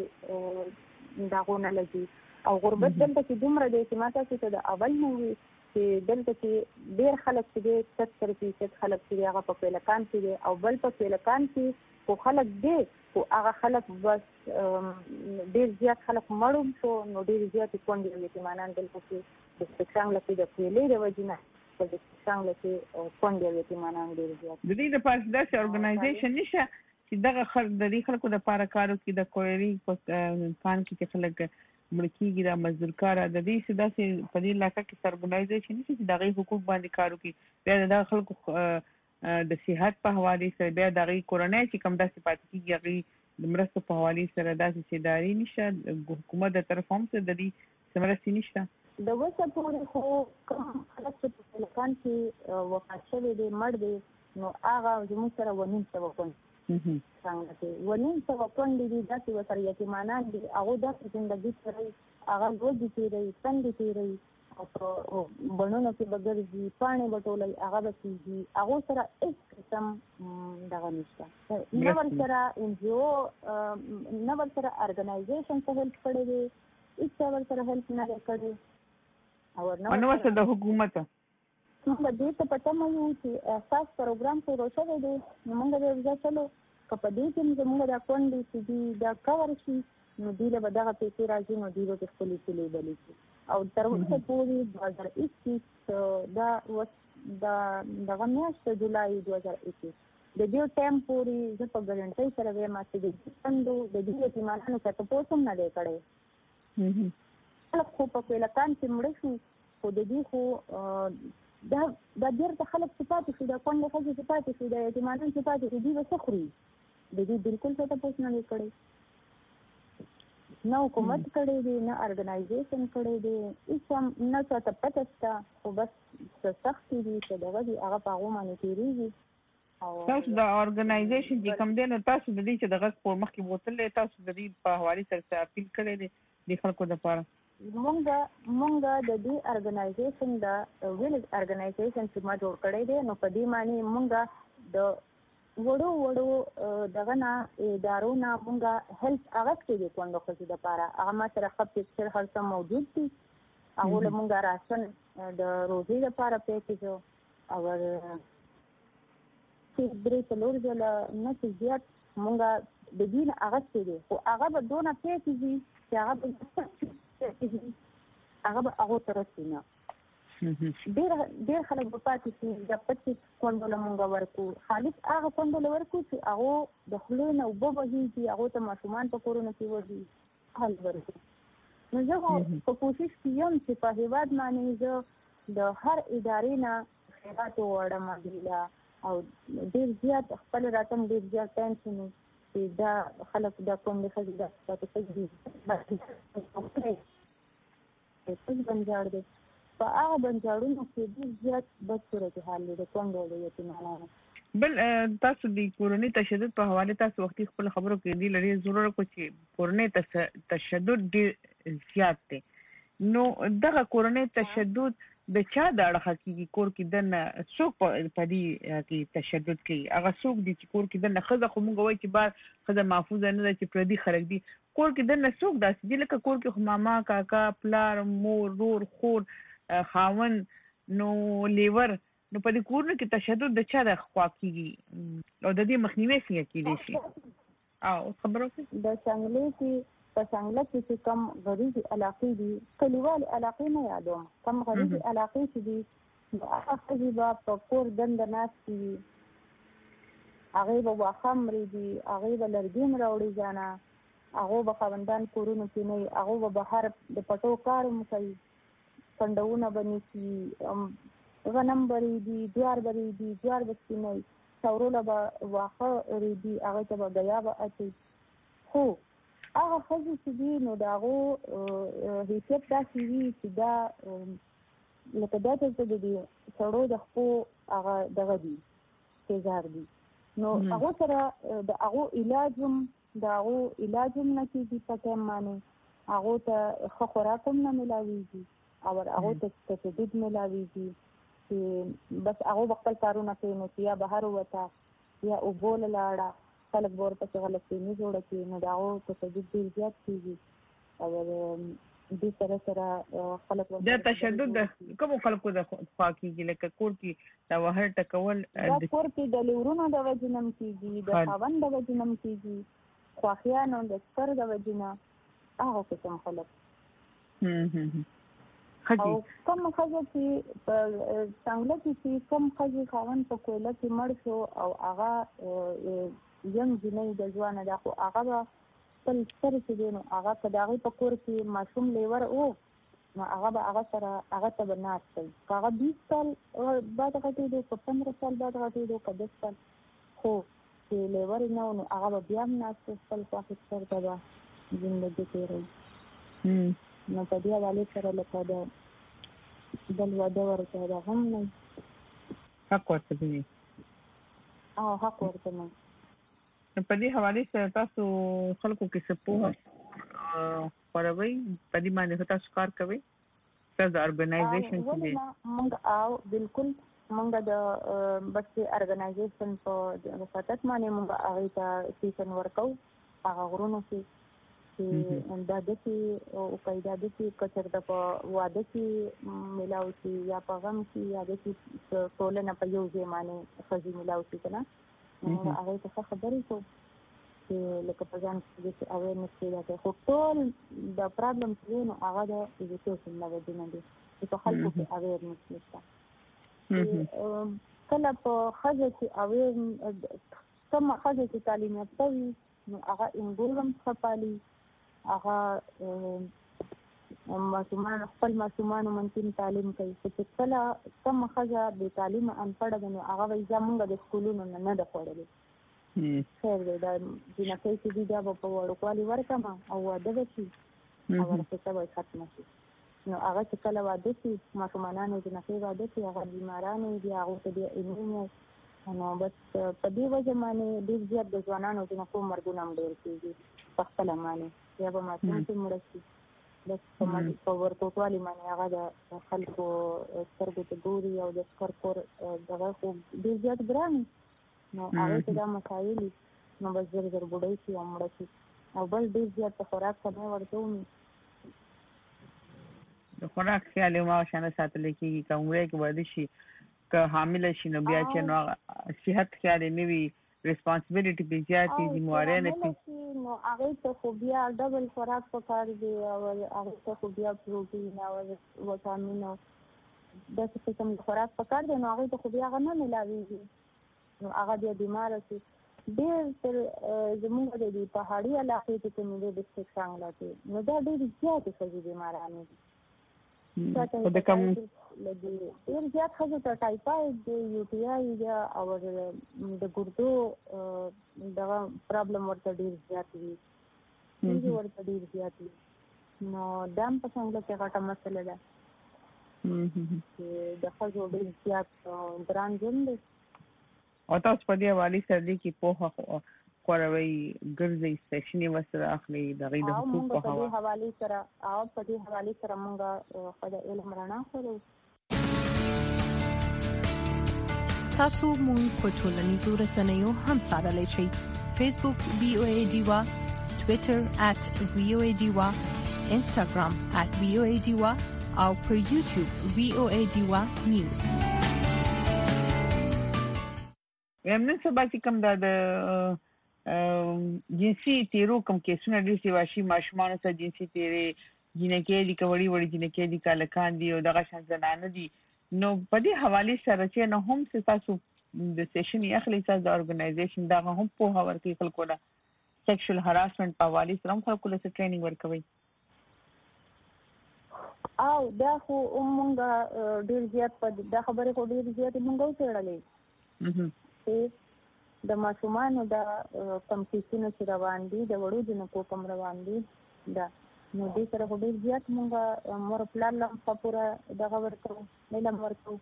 پیسې د هغو نه لګي او غربت دلته چې دومره دی چې ما تاسو ته د اول نه وي چې دلته چې ډېر خلک چې دی ستر فیصد خلک چې دی هغه په پیلکان کې دی او بل په پیلکان کې خو خلک دی خو هغه خلک بس ډېر زیات خلک مړ هم شو نو ډېرې زیاتې کونډې او یتیمانان دلته چې د څنګله کې د پیلې د وجې نه په د څنګله کې کونډې او یتیمانان ډېر زیات د دې لپاره داسې ارګنایزیشن نشته چې دغه خلک د دې خلکو دپاره کار وکړي د کویري په پان کې چې خلک مړ کېږي دا مزدور کاره د دې چې داسې په دې علاقه کې ارګنایزیشن نشته چې د هغوی حقوق باندې کار وکړي بیا د دغه خلکو د صحت په حوالې سره بیا د هغوی کورنۍ چې کوم داسې پاتې کېږي هغوی د مرستو په حوالې سره داسې چې ادارې نشته حکومت د طرف هم څه د دې څه مرستې نشته د وسه پورې خو کوم خلک چې په پیلکان کې وفات شوی دی مړ دی نو هغه زموږ سره ونیم سوه کونډې څنګه کې ونیم سوه کونډې دي داسې ورسره یتیمانان دي هغوی داسې زندګي تېروي هغه لوږې تېروي تندې تېروي او په بڼونو کې به ګرځي پاڼې به ټولوي هغه به کېږي هغو سره هېڅ قسم دغه نشته نه ورسره ان جي او نه ورسره ارګنایزیشن څه هیلپ کړی دی هېڅ چا ورسره هیلپ نه دی کړی او نه ورسره د حکومته موږ دې ته په تمه یو چې احساس پروګرام شروع شوی دی نو موږ به یو ځای چلو که په دې کې زموږ دا کونډې چې دي دا کور شي نو دوی له به دغه پیسې راځي نو دوی به خپلې پولې بلې شي او تر اوسه پورې دوه هزار اکیس دا دا دغه میاشت جولای دوه هزار اکیس د دې ټایم پورې زه په ګارنټۍ سره وایم چې د فندو د دې یتیمانانو څخه تپوس هم نه دی کړی خلک خو په پیلکان کې مړه شو خو د دې خو دا دا بیرته خلک چې پاتې شي دا کونډې ښځې چې پاتې شي دا یتیمانان چې پاتې شي دوی به څه خوري د دې بلکل څه تپوس نه دی کړی نه حکومت کړی دی نه ارګنایزیشن کړی دی هېڅ هم نه چاته پته شته خو بس څه سختې دي څه دغه دي هغه په هغو باندې تېرېږي تاسو د ارګنایزیشن چې کوم دی نو تاسو د دې چې د غږ په مخکې بوتلی تاسو د دې په حوالې سره څه اپیل کړی دی د خلکو دپاره مونږ مونږ د دې ارګنایزیشن د ویلج ارګنایزیشن چې ما جوړ کړی دی نو په دې معنی مونږ د وړو وړو دغه نه ادارو نه مونږ هیلپ اغوښتی دی کونډو ښځو دپاره هغه ما سره ښه پکچر هر څه موجود دي هغو له مونږ راشن د روزۍ دپاره پیکیج او چې درې څلور ځله نه چې زیات مونږ د دې نه اغوښتی دی خو هغه به دونه پیکیج وي چې هغه به هغه به هغو ته رسي نه ډېر ډېر خلک به پاتې شي د پچیس کونډو له مونږ ورکړو خالص هغه کونډو له ورکړو چې هغو د خولې نه اوبه بهېږي هغو ته ماشومان په کورونو کې وځي حل ورکړو نو زه په کوشش کې یم چې په هېواد باندې زه د هر ادارې نه خیرات وغواړم هیله او ډېر زیات خپل راته ډېر زیات ټینشن چې دا خلک دا کونډې ښځې دا پاتې شوي دي بنجاړ دی په هغه بنجاړونو کې ډېر زیات بد صورتحال دی د کونډو او د یتیمانانو بل تاسو د کورنۍ تشدد په حواله تاسو وختي خپل خبرو کې دی لري ضرور کو چې کورنۍ تشدد ډېر زیات دی نو دغه کورنۍ تشدد د چا د اړخه کېږي کور کې دننه څوک په دې کې تشدد کوي هغه څوک دي چې کور کې دننه ښځه خو موږ وایو چې بار ښځه محفوظه نه ده چې پردي خلک دي کور کې دننه څوک داسې دي لکه کور کې خو ماما کاکا پلار مور رور خور خاوند نو لیور نو په دې کورونو کې تشدد د چا د خوا کېږي او د دې مخنیوی څنګه کېدی شي او خبرو کې د څنګلې کې په څنګله کې چې کم غریبي علاقې دي کلیوالي علاقې نه یادوم کم غریبي علاقې چې دي نو هغه ښځې به په کور دنده ناستې وي هغې به واښه مرېږي هغې به لرګي راوړي ځانه هغو به خاوندان کورونو کې نه وي هغو به بهر د پټو کار هم کوي کنډونه به نیسي غنم به رېږدي جوار به رېږدي جوار به سپینوي څورونه به واښه رېږدي هغې ته به ګیا به اچوي خو هغه ښځې چې دي نو د هغو حیثیت داسې وي چې دا لکه دا چې د دې سړو د خپو هغه دغه دي تیزار دي نو هغه سره د هغه علاج هم د هغه علاج هم نه کیږي په ټیم باندې هغه ته ښه خوراک هم نه ملاویږي او هغه ته تجدید ملاویږي چې بس هغه خپل کارونه کوي نو یا بهر وته یا وبول لاړه خلک ورته څه غلطي جوړه کوي نو دا هغه ته تجدید ډیر زیات کیږي او د سره سره خلک د تشدد کوم خلکو د خوا کیږي لکه کور کې دا وهر ټکول د کور کې د لورونو د وجنم کیږي د خاوند د وجنم کیږي خواخیانو د سر د وجنه هغه کوم خلک هم هم او کوم خزه چې په څنګه چې کوم خزه خاوند په کوله کې مړ شو او هغه یم جنې د ځوان د خو هغه خپل سر چې دی نو هغه په دغه په کور کې معصوم لیور او نو هغه به هغه سره هغه ته بنات کوي هغه بیس سال بعد غټي دی په پندرہ سال بعد غټي دی په دس سال خو چې لیور نه نو هغه بیا هم ناس خپل خاطر سره دا ژوند کوي نو په دې حواله سره لکه دا بل ودا ورته دا هم نه حق ورته دی او حق ورته نه په دې حواله سره تاسو خلکو کې سپوږ پروي په دې باندې تاسو کار کوي تاسو ارګنایزیشن کې موږ او بالکل موږ د بس ارګنایزیشن په وساتت باندې موږ هغه ته سیسن ورکو هغه غرونو کې چې دا د چې او قاعده د چې کچر د په واده کې ملاوي شي یا په غم کې یا د چې ټولنه په یو ځای باندې خزي ملاوي شي کنه هغه ته خبرې کوو چې لکه په ځان کې چې اویرنس پیدا خو ټول د پرابلم چې نو هغه د ایجوکیشن نه ودی نه دي چې په خلکو کې اویرنس نشته کله په خزه چې اویر کوم خزه چې تعلیم یافته وي نو هغه انګورم خپالي هغه ماشومان خپل ماشومان ممکن تعلیم کوي چې کله کوم خزه به تعلیم ان پړه نو هغه وایي زمونږ د سکولونو نه نه د خوړلې خیر دی دا د نکي چې دا په وړوکوالي ورکما او واده وشي او ورته به ختم شي نو هغه چې کله واده شي ماشومانانو د نکي واده شي هغه بیمارانو دي هغه ته د ایمونیا نو بس په دې وجه باندې ډېر زیات د ځوانانو د نکو مرګونه هم ډېر کېږي په خپل باندې یا به ماشوم چې مړ شي بس په ورکوټوالي باندې هغه د خلکو سترګو ته ګوري او د سکر کور دغه خو ډېر زیات ګران نو هغه ته دا مسایل نو بس زر زر بډای شي او مړ شي او بل ډېر زیات خوراک کمه ورته ومي د خوراک خیال یې ما شانه ساتل کېږي که عمره کې واده شي که حامله شي نو بیا چې نو صحت خیال یې نه وي ریسپانسبیلیټي به زیاتې ذمہوارۍ نه کوي نو هغه ته خو بیا ډبل خوراک پکار دی او هغه ته خو بیا پروټین او وټامین او د څه کوم خوراک پکار دی نو هغه ته خو بیا غنه ملاويږي نو هغه بیا بیمار شي ډېر تر زموږ د دې پهاړي علاقې کې کوم د ډسټریکټ څنګه لاته نو دا ډېر زیات څه بیمارانه دي خو د کوم ډېر زیات خزو ته ټایفاید دی یو ټي آی دی او د ګردو دغه پرابلم ورته ډېر زیات وي ډېر ورته ډېر زیات وي نو دا هم په څنګه کې غټه مسله ده چې د خزو ډېر زیات ګران ژوند دی او تاسو په دې حواله سره دي کې پوهه خوروي ګرځي سیشن وسره اخلي د غي د حقوق په حواله سره او په دې حواله سره موږ خدای علم رڼا خورو تاسو مونږ په ټولنیزو رسنیو هم سره شئ فیسبوک وی او ای ډیوا ټوئیټر at وی او ای ډیوا انسټاګرام at وی او ای ډیوا او پر یوټیوب وی او ای ډیوا نیوز یمن څه باندې کوم د جنسي تیرو کوم کیسونه دي چې واشي ماشومان سره جنسي تیرې جنکې دي کوړی وړي جنکې دي کالکان دي او دغه شان زنانه دي نو په دې حواله سره چې نو هم څه تاسو د سیشن یې اخلي تاسو د ارګنایزیشن دا هم په هاور کې خلکو له سیکشوال هراسمنت په حواله سره هم خلکو له ټریننګ ورکوي او دا خو موږ ډیر زیات په دا خبره خو ډیر زیات موږ وڅېړلې د ماشومانو د کمپټیشن چې روان دي د وړو جنکو کوم روان دي دا نو دې سره خو ډېر زیات موږ مور پلان لم په پوره دغه ورکو علم ورکو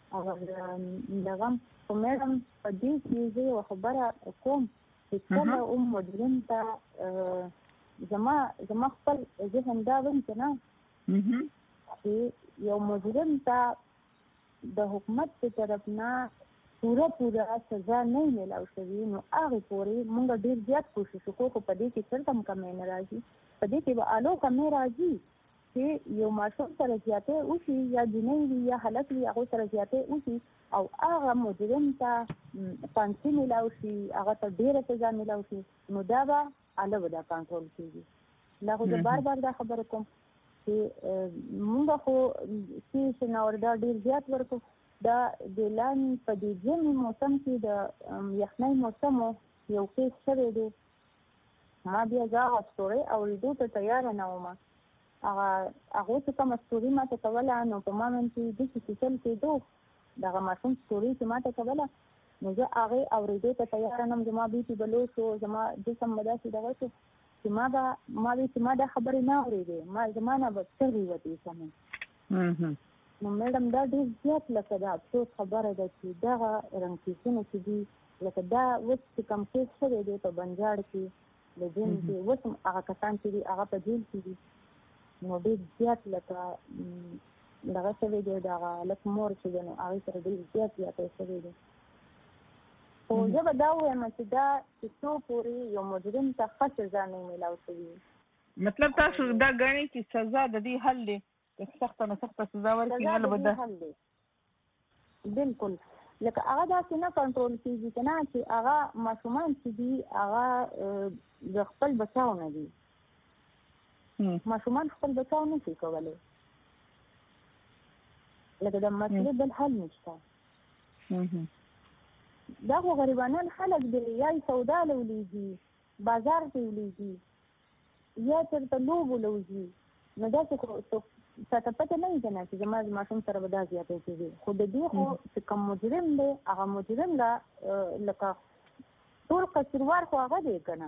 او دغه په مېرم په دې کې زه یو خبره کوم چې کله هم مجرم ته زما زما خپل ذهن دا وایي چې نه چې یو مجرم ته د حکومت په طرف نه پوره پوره سزا نه ملاو شوي نو هغې پورې موږ ډېر زیات کوشش وکړو خو په دې کې چېرته هم کمی نه راځي په دې کې به الو کمی راځي چې یو ماشوم سره زیاتې وشي یا جنۍ وي یا هلک وي هغو سره زیاتې وشي او هغه مجرم ته پانسي ملاو شي هغه ته ډېره سزا ملاو شي نو دا به الو به دا کنټرول کېږي دا خو زه بار بار دا خبره کوم چې موږ خو چې شناور دا ډېر زیات ورکړو دا د لان په دې ژمي موسم کې د یخنۍ موسم یو کیس شوی دی ما بیا زه هغه ستورۍ اورېدو ته تیاره نه وم هغه هغو چې کومه ستوري ما ته کوله نو په ما من کې داسې کیسل کېدو دغه ماشوم ستوري چې ما ته کوله نو زه هغې اورېدو ته تیاره نه وم زما بیپي به لو شو زما جسم به داسې دغه شو چې ما به ما وایي چې ما دا خبرې نه اورېدې ما زما نه به سترګې وتې سمې نو میډم دا ډېر زیات لکه د افسوس خبره ده چې دغه رنګکیسونه چې دي لکه دا اوس چې کوم کیس شوی دی په بنجاړ کې د جیم کې اوس هم هغه کسان چې دي هغه په جیل کې دي نو ډېر زیات لکه دغه شوی دی د هغه هلک مور چې دی نو هغې سره ډېر زیات زیاتی شوی دی خو زه به دا ووایم چې دا چې څو پورې یو مجرم ته ښه سزا نه میلاو شوي مطلب تاسو دا ګڼئ چې سزا د دې حل دی سخته نه سخته سزا ورکړي نه به ده بلکل لکه هغه داسې نه کنټرول کېږي که نه چې هغه ماشومان چې دي هغه د خپل بچاو نه دي ماشومان خپل بچاو نه شي کولی لکه د مسلې بل حل نشته دا خو غریبانان خلک دی یا یې سودا له ولیږي بازار ته ولیږي یا چېرته لوبو له وځي نو داسې خو چاته پته نه وي که نه چې زما ماشوم سره به دا زیاتی کېږي خو د دې خو چې کوم مجرم دی هغه مجرم له لکه ټول قصروار خو هغه دی که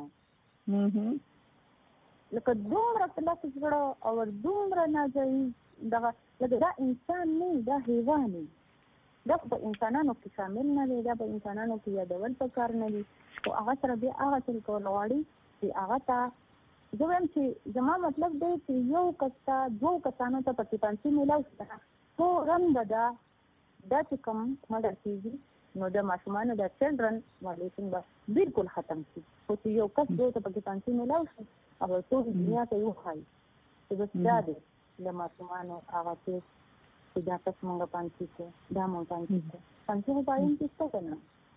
نه لکه دومره په لس زړه او دومره ناجایز دغه لکه دا انسان نه دا حیوان دی دا خو په انسانانو کې شامل نه دی دا په انسانانو کې یادول پکار نه دي خو هغه سره بیا هغه چل کول غواړي چې هغه ته زه وایم چې زما مطلب دی چې یو کس ته دوو کسانو ته پکې پانسي میلاو شي فوراً به دا دا چې کوم مډر کېږي نو د ماشومانو د چلډرن والیشن به بالکل ختم شي خو چې یو کس دوی ته پکې پانسي میلاو شي او ټول دنیا ته یې وښایي چې بس دا دی د ماشومانو هغه کیس چې دا کس مونږ پانسي کړو دا مونږ پانسي کړو پانسي خو باید چې شته که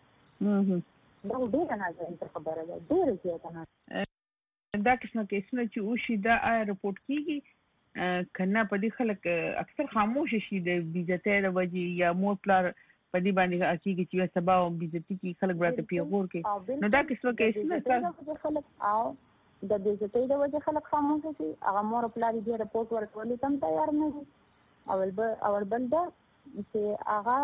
نه دا خو ډېره ناجایزه خبره ده ډېره زیاته ناجایزه دا قسمه کیسونه چې وشي دا آیا رپورټ کېږي که نه په دې خلک اکثر خاموشه شي د بېعزتۍ د وجې یا مور پلار په دې باندې کېږي چې بیا سبا بېعزتي کېږي خلک به راته پیغور کوي نو دا قسمه کیسونه خلک او د بېعزتۍ د وجې خلک خاموشه شي هغه مور پلار یې بیا رپورټ ورکولو ته هم تیار نه دي اول بل دا چې هغه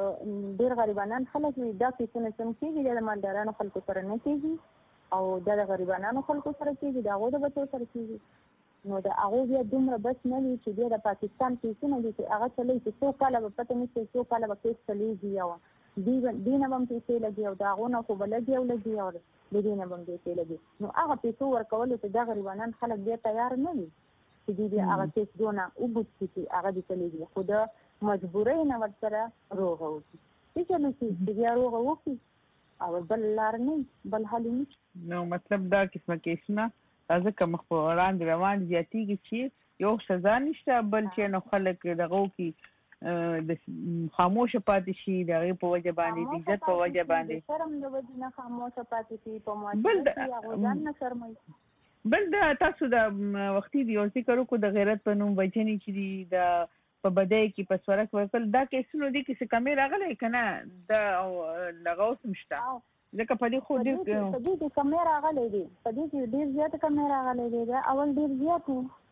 ډېر غریبانان خلک وي دا کیسونه چې هم کېږي دا د مالدارانو خلکو سره نه کېږي او دا د غریبانانو خلکو سره کېږي د هغو د بچو سره کېږي نو د هغو بیا دومره بس نه وي چې بیا د پاکستان کیسونه دي چې هغه چلوي چې څو کاله به پته نه شي څو کاله به کیس چلېږي او دې نه به هم پیسې لګي او د هغو نه خو به لګي او لګي او د دې نه به هم پیسې لګي نو هغه پیسو ورکولو ته دا غریبانان خلک بیا تیار نه وي چې دوی بیا هغه کیس دونه اوږد کړي چې هغه دې چلېږي خو د مجبورۍ نه ورسره روغه وکړي چې چلو چې بیا روغه وکړي او بل لار نه بل حل نه نو مطلب دا قسمه کیسونه ځکه مخ په وړاندې روان زیاتېږي چې یو سزا نشته بل چې نو خلک دغه وکړي د خاموشه پاتې شي د هغې په وجه باندې د عزت په وجه باندې د شرم د وجې نه خاموشه پاتې شي په معاشره کې هغوی ځان نه شرموي بل دا تاسو د وختي د یو ذکر وکړو د غیرت په نوم وجنې چې دي د په بدۍ کې په سورک ورکړل دا کیسونه دي کې څه کمی راغلی که نه دا دغه اوس هم شته ځکه په دې خو ډېر په دې کې کمی راغلی دی په دې کې ډېر زیات کمی راغلی دی دا اول ډېر زیات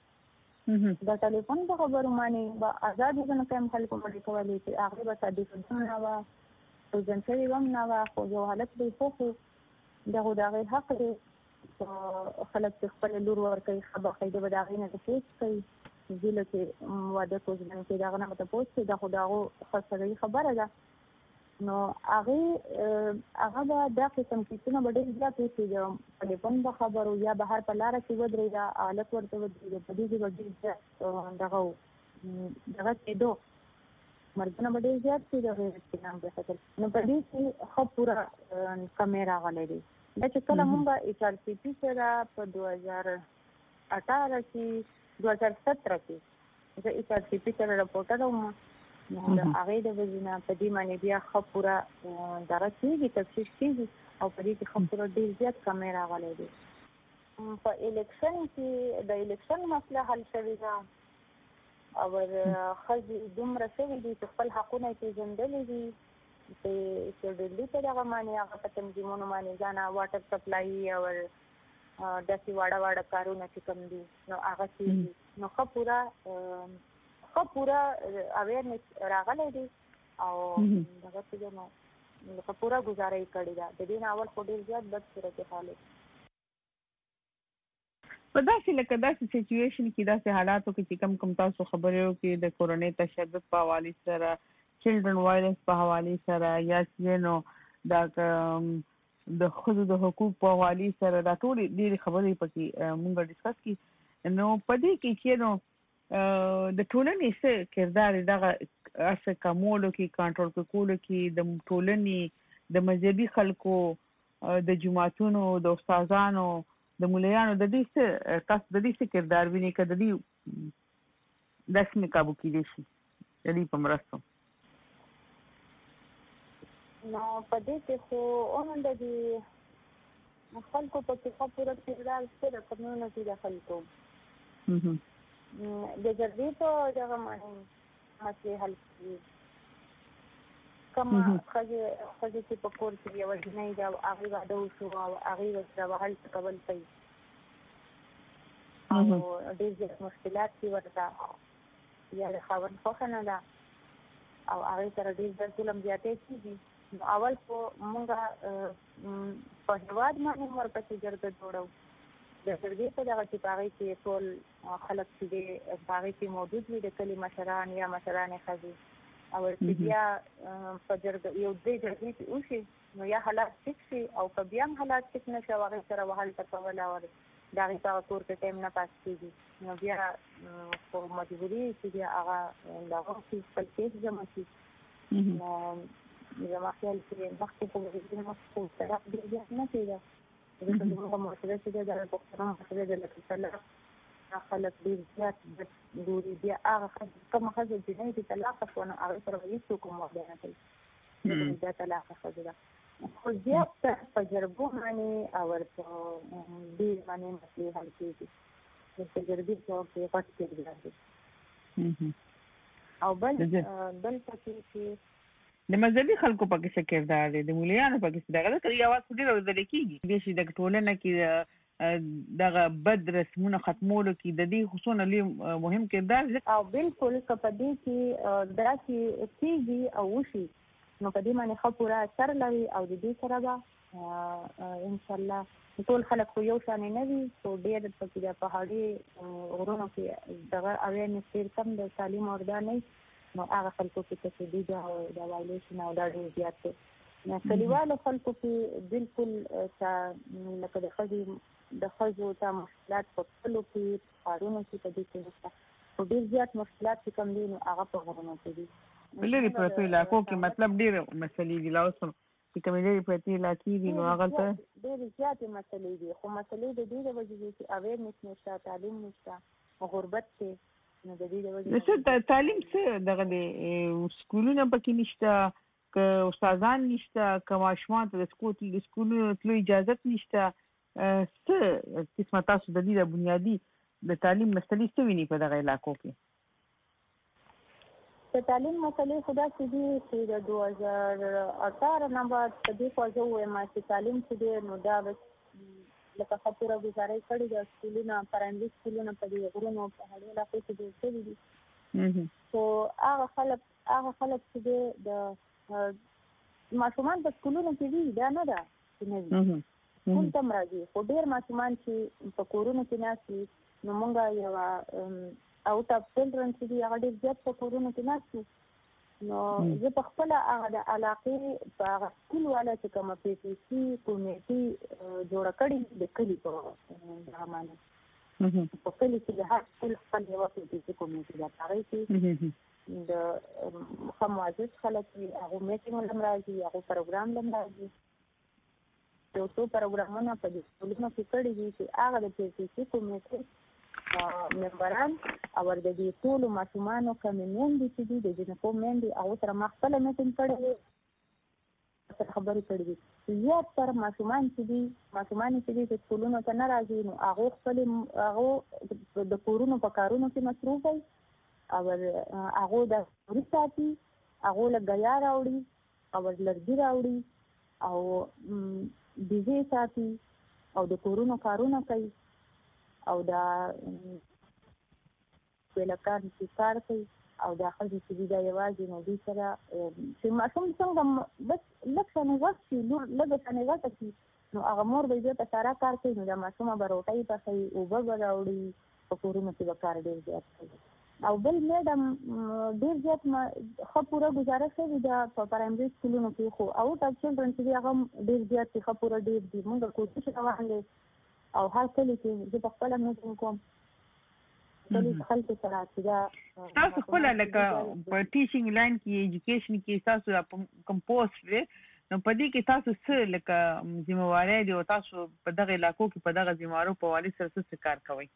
و د ټلیفون په خبرو باندې به ازاد ژوند کوم خلکو مړې کولې چې هغې به صادقه نه وه وژن شوې به هم نه وه خو یو هلک دی پوه و دغه د هغې حق دی خلک چې خپله لور ورکوي ښه بخۍ دی به د هغې نه د کیس کوي ځله چې واده کوځنه کې دا غنه مته پوسټ دا خو داغو خاصه خبره ده نو هغه هغه دا د قسم کیسونه ډېر زیات وي چې په ټلیفون به خبرو یا بهر په لار کې ودرې دا حالت ورته ودرې په دې کې ډېر دغه دغه کېدو مرګونه به ډېر زیات شي د احترام په خاطر نو په دې کې خو پورا کیمرا غلې دي دا چې کله موږ ایچ آر سی پی سره په دوه هزار اٹھارہ کې دوه هزار سترہ کې چې ایچ آر سی پی سره راپورټ راوم نو هغه د وزینه په دې باندې بیا خو پورا دغه کېږي تفتیش کېږي او په دې کې خو پورا ډېر زیات کیمرا غلې دي په الیکشن کې د الیکشن مسله حل شوې ده او خځې دومره شوي دي چې خپل حقونه یې پېژندلي دي چې ډېرلي په دغه باندې هغه په تنظیمونو باندې ځان واټر سپلایي او داسې واړه واړه کارونه چې کوم دي نو هغه کېږي نو ښه پوره ښه پوره اویرنس راغلی دی او دغه څه دی نو ښه پوره ګزاره یې کړې ده د دې نه اول خو ډېر زیات بد صورت حال دی په داسې لکه داسې سچویشن کې داسې حالاتو کې چې کم کم تاسو خبرې وکړي د کورنۍ تشدد په حوالې سره چلډرن وایلنس په حوالې سره یا چې نو دا د ښځو د حقوق په حوالې سره دا ټولې ډېرې خبرې پکې مونږ ډسکس کړي نو په دې کې چې نو د ټولنې څه کردار دغه څه کمولو کې کنټرول کولو کې د ټولنې د مذهبي خلکو د جماعتونو د استادانو د مولیانو د دې څه تاسو د دې څه کردار وینئ که د دې داسې مې کابو کېدی شي د دې په مرستو نو په دې کې خو اون د دې خلکو په کې ښه پوره کردار شته د کمیونټي د خلکو د جرګې په دغه باندې مسلې حل کړي کوم ښځې ښځې چې په کور کې یوه جنۍ ده او هغې واده وشو او هغې ورسره وهل کول کوي او ډېر زیات مشکلات دي ورته یا د خاوند خوښه نه ده او هغې سره ډېر زیات ظلم زیاتی کېږي نو اول خو موږ په هېواد باندې ورپسې جرګه جوړو د جرګې په دغه چې په هغې کې ټول خلک چې دی په هغې کې موجود وي د کلي مشران یا مشرانې ښځې او چې بیا په جرګه یو درې جرګې چې وشي نو یا حالات ټیک شي او که بیا هم حالات ټیک نه شي او هغې سره وهل ټکول او د هغې په هغه کور کې ټایم نه پاس کېږي نو بیا خو مجبوري چې بیا هغه د هغه شي خپل کیس جمع شي نو زما خیال چې مخکې خو مخکې خو طلاق ډېر زیات نه کېده ځکه زموږ معاشره چې دی دا د پښتنو معاشره دی لکه طلاق خلک ډېر زیات ګوري بیا هغه ښځه کومه ښځه جنۍ چې طلاقه شوه نو هغې سره به هېڅوک هم واده نه کوي دا طلاقه ښځه ده خو زیات په جرګو باندې او ورته ډېر باندې مسلې حل کېږي د جرګې ځواب کې غټ کردار دی او بل بل پکې چې د مذهبي خلکو پکې څه کردار دی د مولیانو پکې څه دغه ده که اواز خو ډېر اورېدلی کېږي کېدای شي د ټولنه کې دغه بد رسمونه ختمولو کې د دې خو څونه لوی مهم کردار دی او بالکل که په دې کې داسې کېږي او وشي نو په دې باندې ښه پوره اثر لري او د دې سره به انشاءالله ټول خلک خو یو شانې نه وي خو ډېر پکې د پهاړي غرونو کې دغه اویرنس ډېر کم د تعلیم او دا نه نو هغه خلکو کې تشدد او د وایلیشن او دا ډېر زیات دی نو کلیوالو خلکو کې بالکل لکه د ښځې د ښځو ته مشکلات په خپلو کې ښارونو کې په دې کې نشته خو ډېر زیات مشکلات چې کوم دي نو هغه په غرونو کې دي په لرې پرتو علاقو کې مطلب ډېرې مسلې دي لا اوس هم چې کومې لرې پرتې علاقې دي نو هغلته ډېرې زیاتې مسلې دي خو مسلې د دې د وجې دي چې اویرنس نشته تعلیم نشته غربت دی نو د دې د وجې تعلیم څه دغه دی سکولونه پکې نشته که استادان نشته که ماشومان ته د سکولونو تلو اجازت نشته څه قسمه تاسو د دې د بنیادي د تعلیم مسلې څه ویني په دغه علاقو کې د تعلیم مسلې خو داسې دي چې د دوه هزار اټھارہ نه بعد په دې خوا زه ووایم چې تعلیم چې دی نو دا بس لکه ښه پوره ګزاره یې کړې ده سکولونه پرایمري سکولونه په دې غرونو پهاړي علاقو کې جوړ شوي دي خو هغه خلک هغه خلک چې دی د ماشومان په سکولونو کې وي دا نه ده چې نه وي سکول ته هم راځي خو ډېر ماشومان چې په کورونو کې ناست وي نو مونږ یوه او تا چلډرن چې دی هغه ډېر زیات په کورونو کې ناست نو زه په خپل هغه د علاقې په هغه سکول والا چې کومه پی سی سی کمیټي جوړه کړې د کلي په هغه معنی په کلي کې د هر سکول خپل یوه پی سی سی کمیټي ده په هغې کې د ښه معزز خلک وي هغو میټینګ هم راځي هغو پروګرام هم راځي یو څو پروګرامونه په دې سکولونو کې کړي دي چې هغه د پی سی سی کمیټې ممبران او د دې ټولو ماشومانو کمې میندې چې دي د جنکو میندې هغو سره ما خپله میټینګ کړی دی سره خبرې کړي دي زیاتره ماشومان چې دي ماشومان چې دي چې سکولونو ته نه راځي نو هغو خپلې هغو د کورونو په کارونو کې مصروف وي او هغو د کوري ساتي هغو له ګیا راوړي او لرګي راوړي او بیزې ساتي او د کورونو کارونه کوي او دا پیلکان چې کار کوي او دا ښځې چې دي دا یوازې نو دوی سره چې ماشوم څنګه بس لږ شانې غټ شي لور لږه شانې غټه شي نو هغه مور به یې په ساره کار کوي نو دا ماشومه به روټۍ پخوي اوبه به راوړي په کورونو کې به کار ډېر زیات کوي او بل میډم ډېر زیات ښه پوره ګزاره شوې ده په پرایمري سکولونو کې خو او ټاپ چلډرن چې دي هغه هم ډېر زیات دي ښه پوره ډېر دي مونږ کوشش روان دی او هر کلي کې زه په خپله میټینګ کوم کلي خلکو سره چې دا تاسو خپله لکه په ټیچینګ لاین کې ایجوکیشن کې تاسو کوم پوسټ دی نو په دې کې تاسو څه لکه ذمهواری دی او تاسو په دغه علاقو کې په دغه ذمهوارو په حوالې سره څه کار کوئ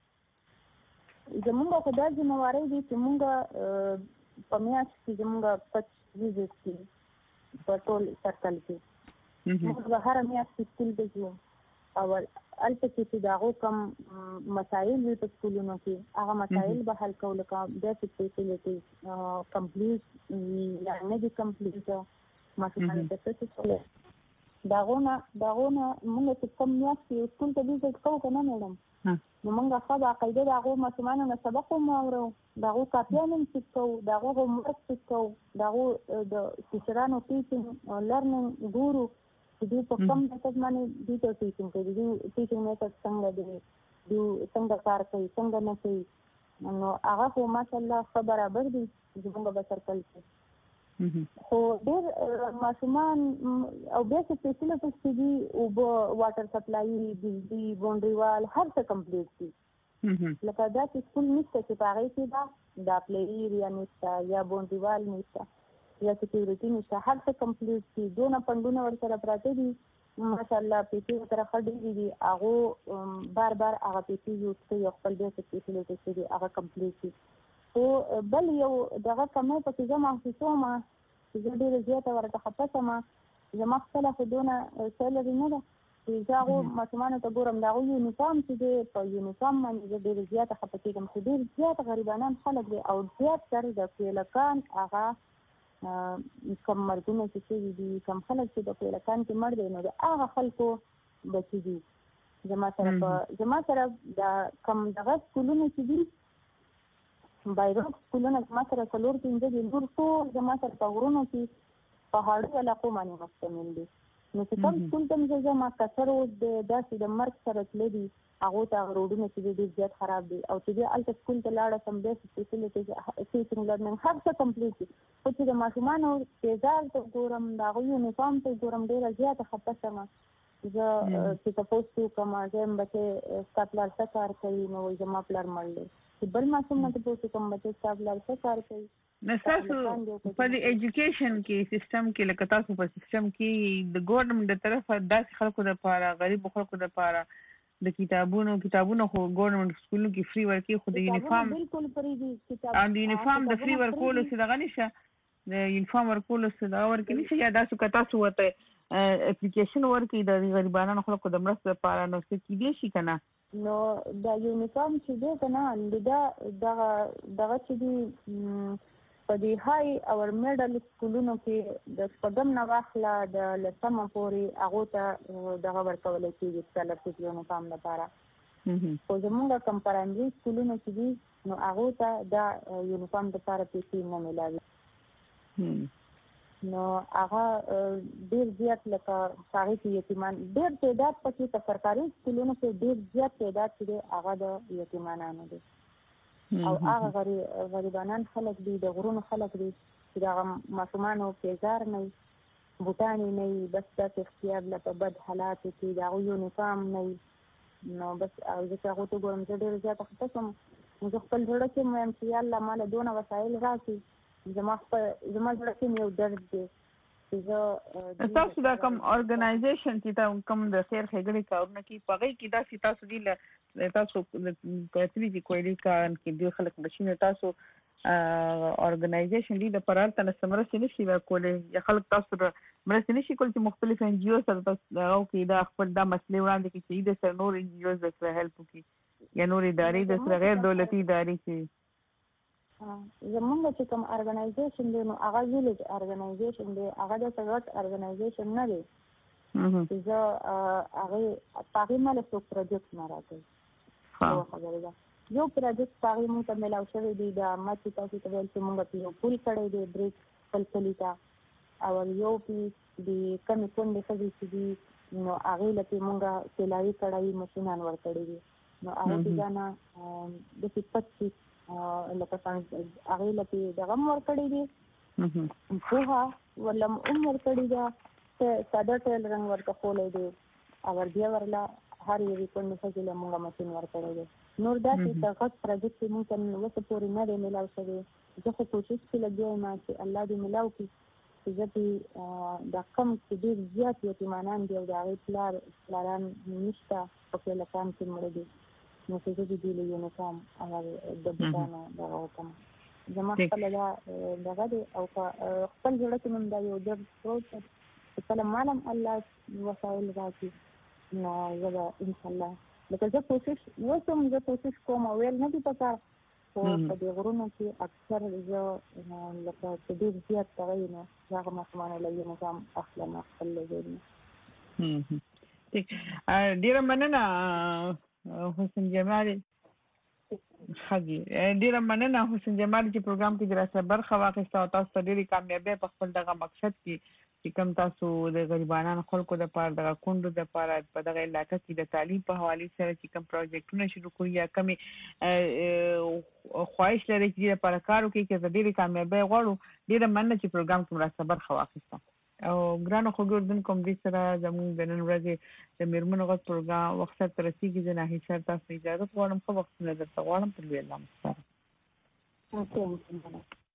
زمونږ خو دا ذمهواری دی چې مونږ په میاشت کې زمونږ پچ ویزټ کړي په ټول سرکل کې مونږ به هره میاشت کې سکول ته ځو او هلته کې چې د هغو کوم مسایل وي په سکولونو کې هغه مسایل به حل کوو لکه بیسک فیسیلیټیز کمپلیټ وي یا نه دي کمپلیټ ماشومانو ته څه څه کولی د هغو نه د هغو نه مونږ چې کوم میاشت کې سکول ته ویزټ کوو که نه میډم نو مونږ ښه باقاعده د هغو ماشومانو نه سبق هم واورو د هغو کاپیان هم چیک کوو د هغو هومورک چیک کوو د هغو د ټیچرانو ټیچینګ لرنینګ ګورو چې دوی په کوم میتډ باندې دوی ته ټیچینګ کوي دوی ټیچینګ میتډ څنګه دی دوی څنګه کار کوي څنګه نه کوي نو هغه خو ماشاءالله ښه برابر دي زموږ په سرکل کې خو ډېر ماشومان او بیسک فیسیلیټیز چې دي اوبه واټر سپلای بجلي باونډري وال هر څه کمپلیټ دي لکه داسې سکول نشته چې په هغې کې ده دا پلی ایریا نشته یا باونډري وال نشته یا سکیورټي نشته هر څه کمپلیټ دي دونه فنډونه ورسره پراته دي ماشاءالله پیسې ورسره ښه ډېرې دي هغو بار بار هغه پیسې یوز کوي او خپل بیسک فیسیلیټیز چې دي هغه کمپلیټ دي خو بل یو دغه کمی پکې زه محسوسوم چې زه ډېره زیاته ورته خفه شم زما خپله خو دونه سیلري نه ده چې زه هغو ماشومانو ته ګورم د هغوی یونیفارم چې دی په یونیفارم باندې زه ډېره زیاته خفه کېږم خو ډېر زیات غریبانان خلک دی او زیات تر د کویلکان هغه کم مرګونه چې شوي دي کم خلک چې په کویلکان کې مړ دی نو د هغه خلکو بچي دي زما سره په زما سره د کم دغه سکولونه چې دي بایروک سکولونه زما سره څلور پنځه دي نور ټول زما سره په غرونو کې پهاړي علاقو باندې مشتمل دي نو چې کوم سکول ته مې زه ما کسر اوس دی داسې د مرګ سره تللی دي هغو ته هغه روډونه چې دي ډېر زیات خراب دي او چې بیا هلته سکول ته لاړه سم بیسک فیسیلیټیز ټیچینګ لرنینګ هر څه کمپلیټ دي خو چې د ماشومانو تیزار ته ګورم د هغوی یونیفارم ته ګورم ډېره زیاته خفه شم زه چې تپوس کې وکړم زه یم بچې ستا پلار څه کار کوي نو وایي زما پلار مړ دی چې بل ماشوم نه تپوس وکړم بچې ستا پلار څه کار کوي نو ستاسو په دې ایجوکیشن کې سیستم کې لکه تاسو په سیستم کې د ګورنمنټ د طرفه داسې خلکو دپاره غریبو خلکو دپاره د کتابونو کتابونه خو ګورنمنټ سکولونو کې فری ورکوي خو د یونیفارم بالکل فری دي او د یونیفارم د فری ورکولو څه دغه نشته د یونیفارم ورکولو څه دغه ورکوي نشته یا داسې که تاسو ورته اپلیکیشن ورکوي د غریبانو خلکو د مرستې لپاره نو څه کیدای شي که نه نو د یونیفارم چې دی که نه دا دغه دغه چې دي په دې های او میډل سکولونو کې د شپږم نه واخله د لسمه پورې هغو ته دغه ورکولی کېږي سکالرشپ یونیفارم لپاره خو زمونږ کوم پرایمري سکولونو چې دي نو هغو ته دا یونیفارم دپاره پیسې نه میلاوي نو هغه ډېر زیات لکه هغې کې یتیمان ډېر تعداد پکې په سرکاري سکولونو کې ډېر زیات تعداد چې دی هغه د یتیمانانو دی او هغه غریبانان خلک دي د غرونو خلک دي چې دا ماشومان او پیزار نه بوتان نه بس د اختیار لپاره بد حالات کې دا یونیفارم نه نو بس او ځکه هغه ته ګورم چې ډېر زیات خطر کوم زه خپل ډېر چې مې چې الله مال دونه وسایل راکړي زما خپل زما ډېر کې یو درد دی تاسو دا کوم اورګنایزیشن چې کوم د خیر ښېګڼې کارونه کوي په هغې کې داسې تاسو دي تاسو کولی دي کولی کار کې ډېر خلک مشینه تاسو اورګنایزیشن دي د پرال ته مرستې نشي ورکولی یا خلک تاسو مرستې نشي کولی چې مختلف ان جی او سره تاسو هغه کې دا خپل دا مسلې وړاندې کړي چې د سره نور ان جی او سره هیلپ وکړي یا نور ادارې د سره غیر دولتي ادارې کې زمونږ چې کوم ارګنایزیشن دی نو هغه ویلیج ارګنایزیشن دی هغه د سرټ ارګنایزیشن نه دی چې زه هغه پاغي مال څو پروجیکټ نه راځي خو خبره ده یو پروجیکټ پاغي مونږ ته ملاو شوی دی دا ماته تاسو ته ویل چې مونږ په یو پول کړی دی بریک فلفلیتا او یو پی دی کم کونډه خزي چې دی نو هغه لته مونږ سلایي کړای ماشينان ور کړی دی نو هغه ځانا د پچیس لکه څنګه هغه لته دغه مور کړی دی خو ولم عمر کړی دا ساده ټیل رنگ ورته خولې دی او بیا ورلا هر یو کوم څه چې موږ ماشين ور کړی دی نور دا چې تاغت پروجیکټ موږ ته وسه پورې نه دی ملاو شوی زه خو کوشش کوم چې الله دې ملاو کړي چې دا کم چې ډیر زیات یتیمانان دی او دا غي پلار پلاران نشته په کله کام کې مړ دي نو څه دې دی له نو کوم هغه د بوتانه دا وکم زما خپل دا دغه دی او خپل جوړه کې من دا یو د سوچ چې کله مالم الله وسایل راځي نو زه ان شاء الله لکه زه کوشش وسوم زه کوشش کوم او ویل نه دي پکار او په دې غرونو کې اکثر زه لکه چې ډېر زیات تغیر نه هغه ماشومان له یو نظام اخلم خپل لګوي ډیره مننه حسین جمال خدي ډیره مننه حسین جمال چې پروګرام کې دراسه برخه واخیسته او تاسو ته ډیره کامیابی په خپل دغه مقصد کې چې کوم تاسو د غریبانو خلکو د پاره د کندو د پاره په دغه علاقې کې د تعلیم په حواله سره چې کوم پروجیکټونه شروع کړی یا کومي خواهش لري چې لپاره کار وکړي چې ډیره کامیابی غواړو ډیره مننه چې پروګرام کې مرسته برخه واخیسته او ګرانو خوګوردن کوم دې سره زموږ د نن ورځې د میرمنو غږ پروګرام وخت تر رسیدي د نه هیڅ تاسو اجازه غواړم خو وخت نه درته غواړم په ویل نام سره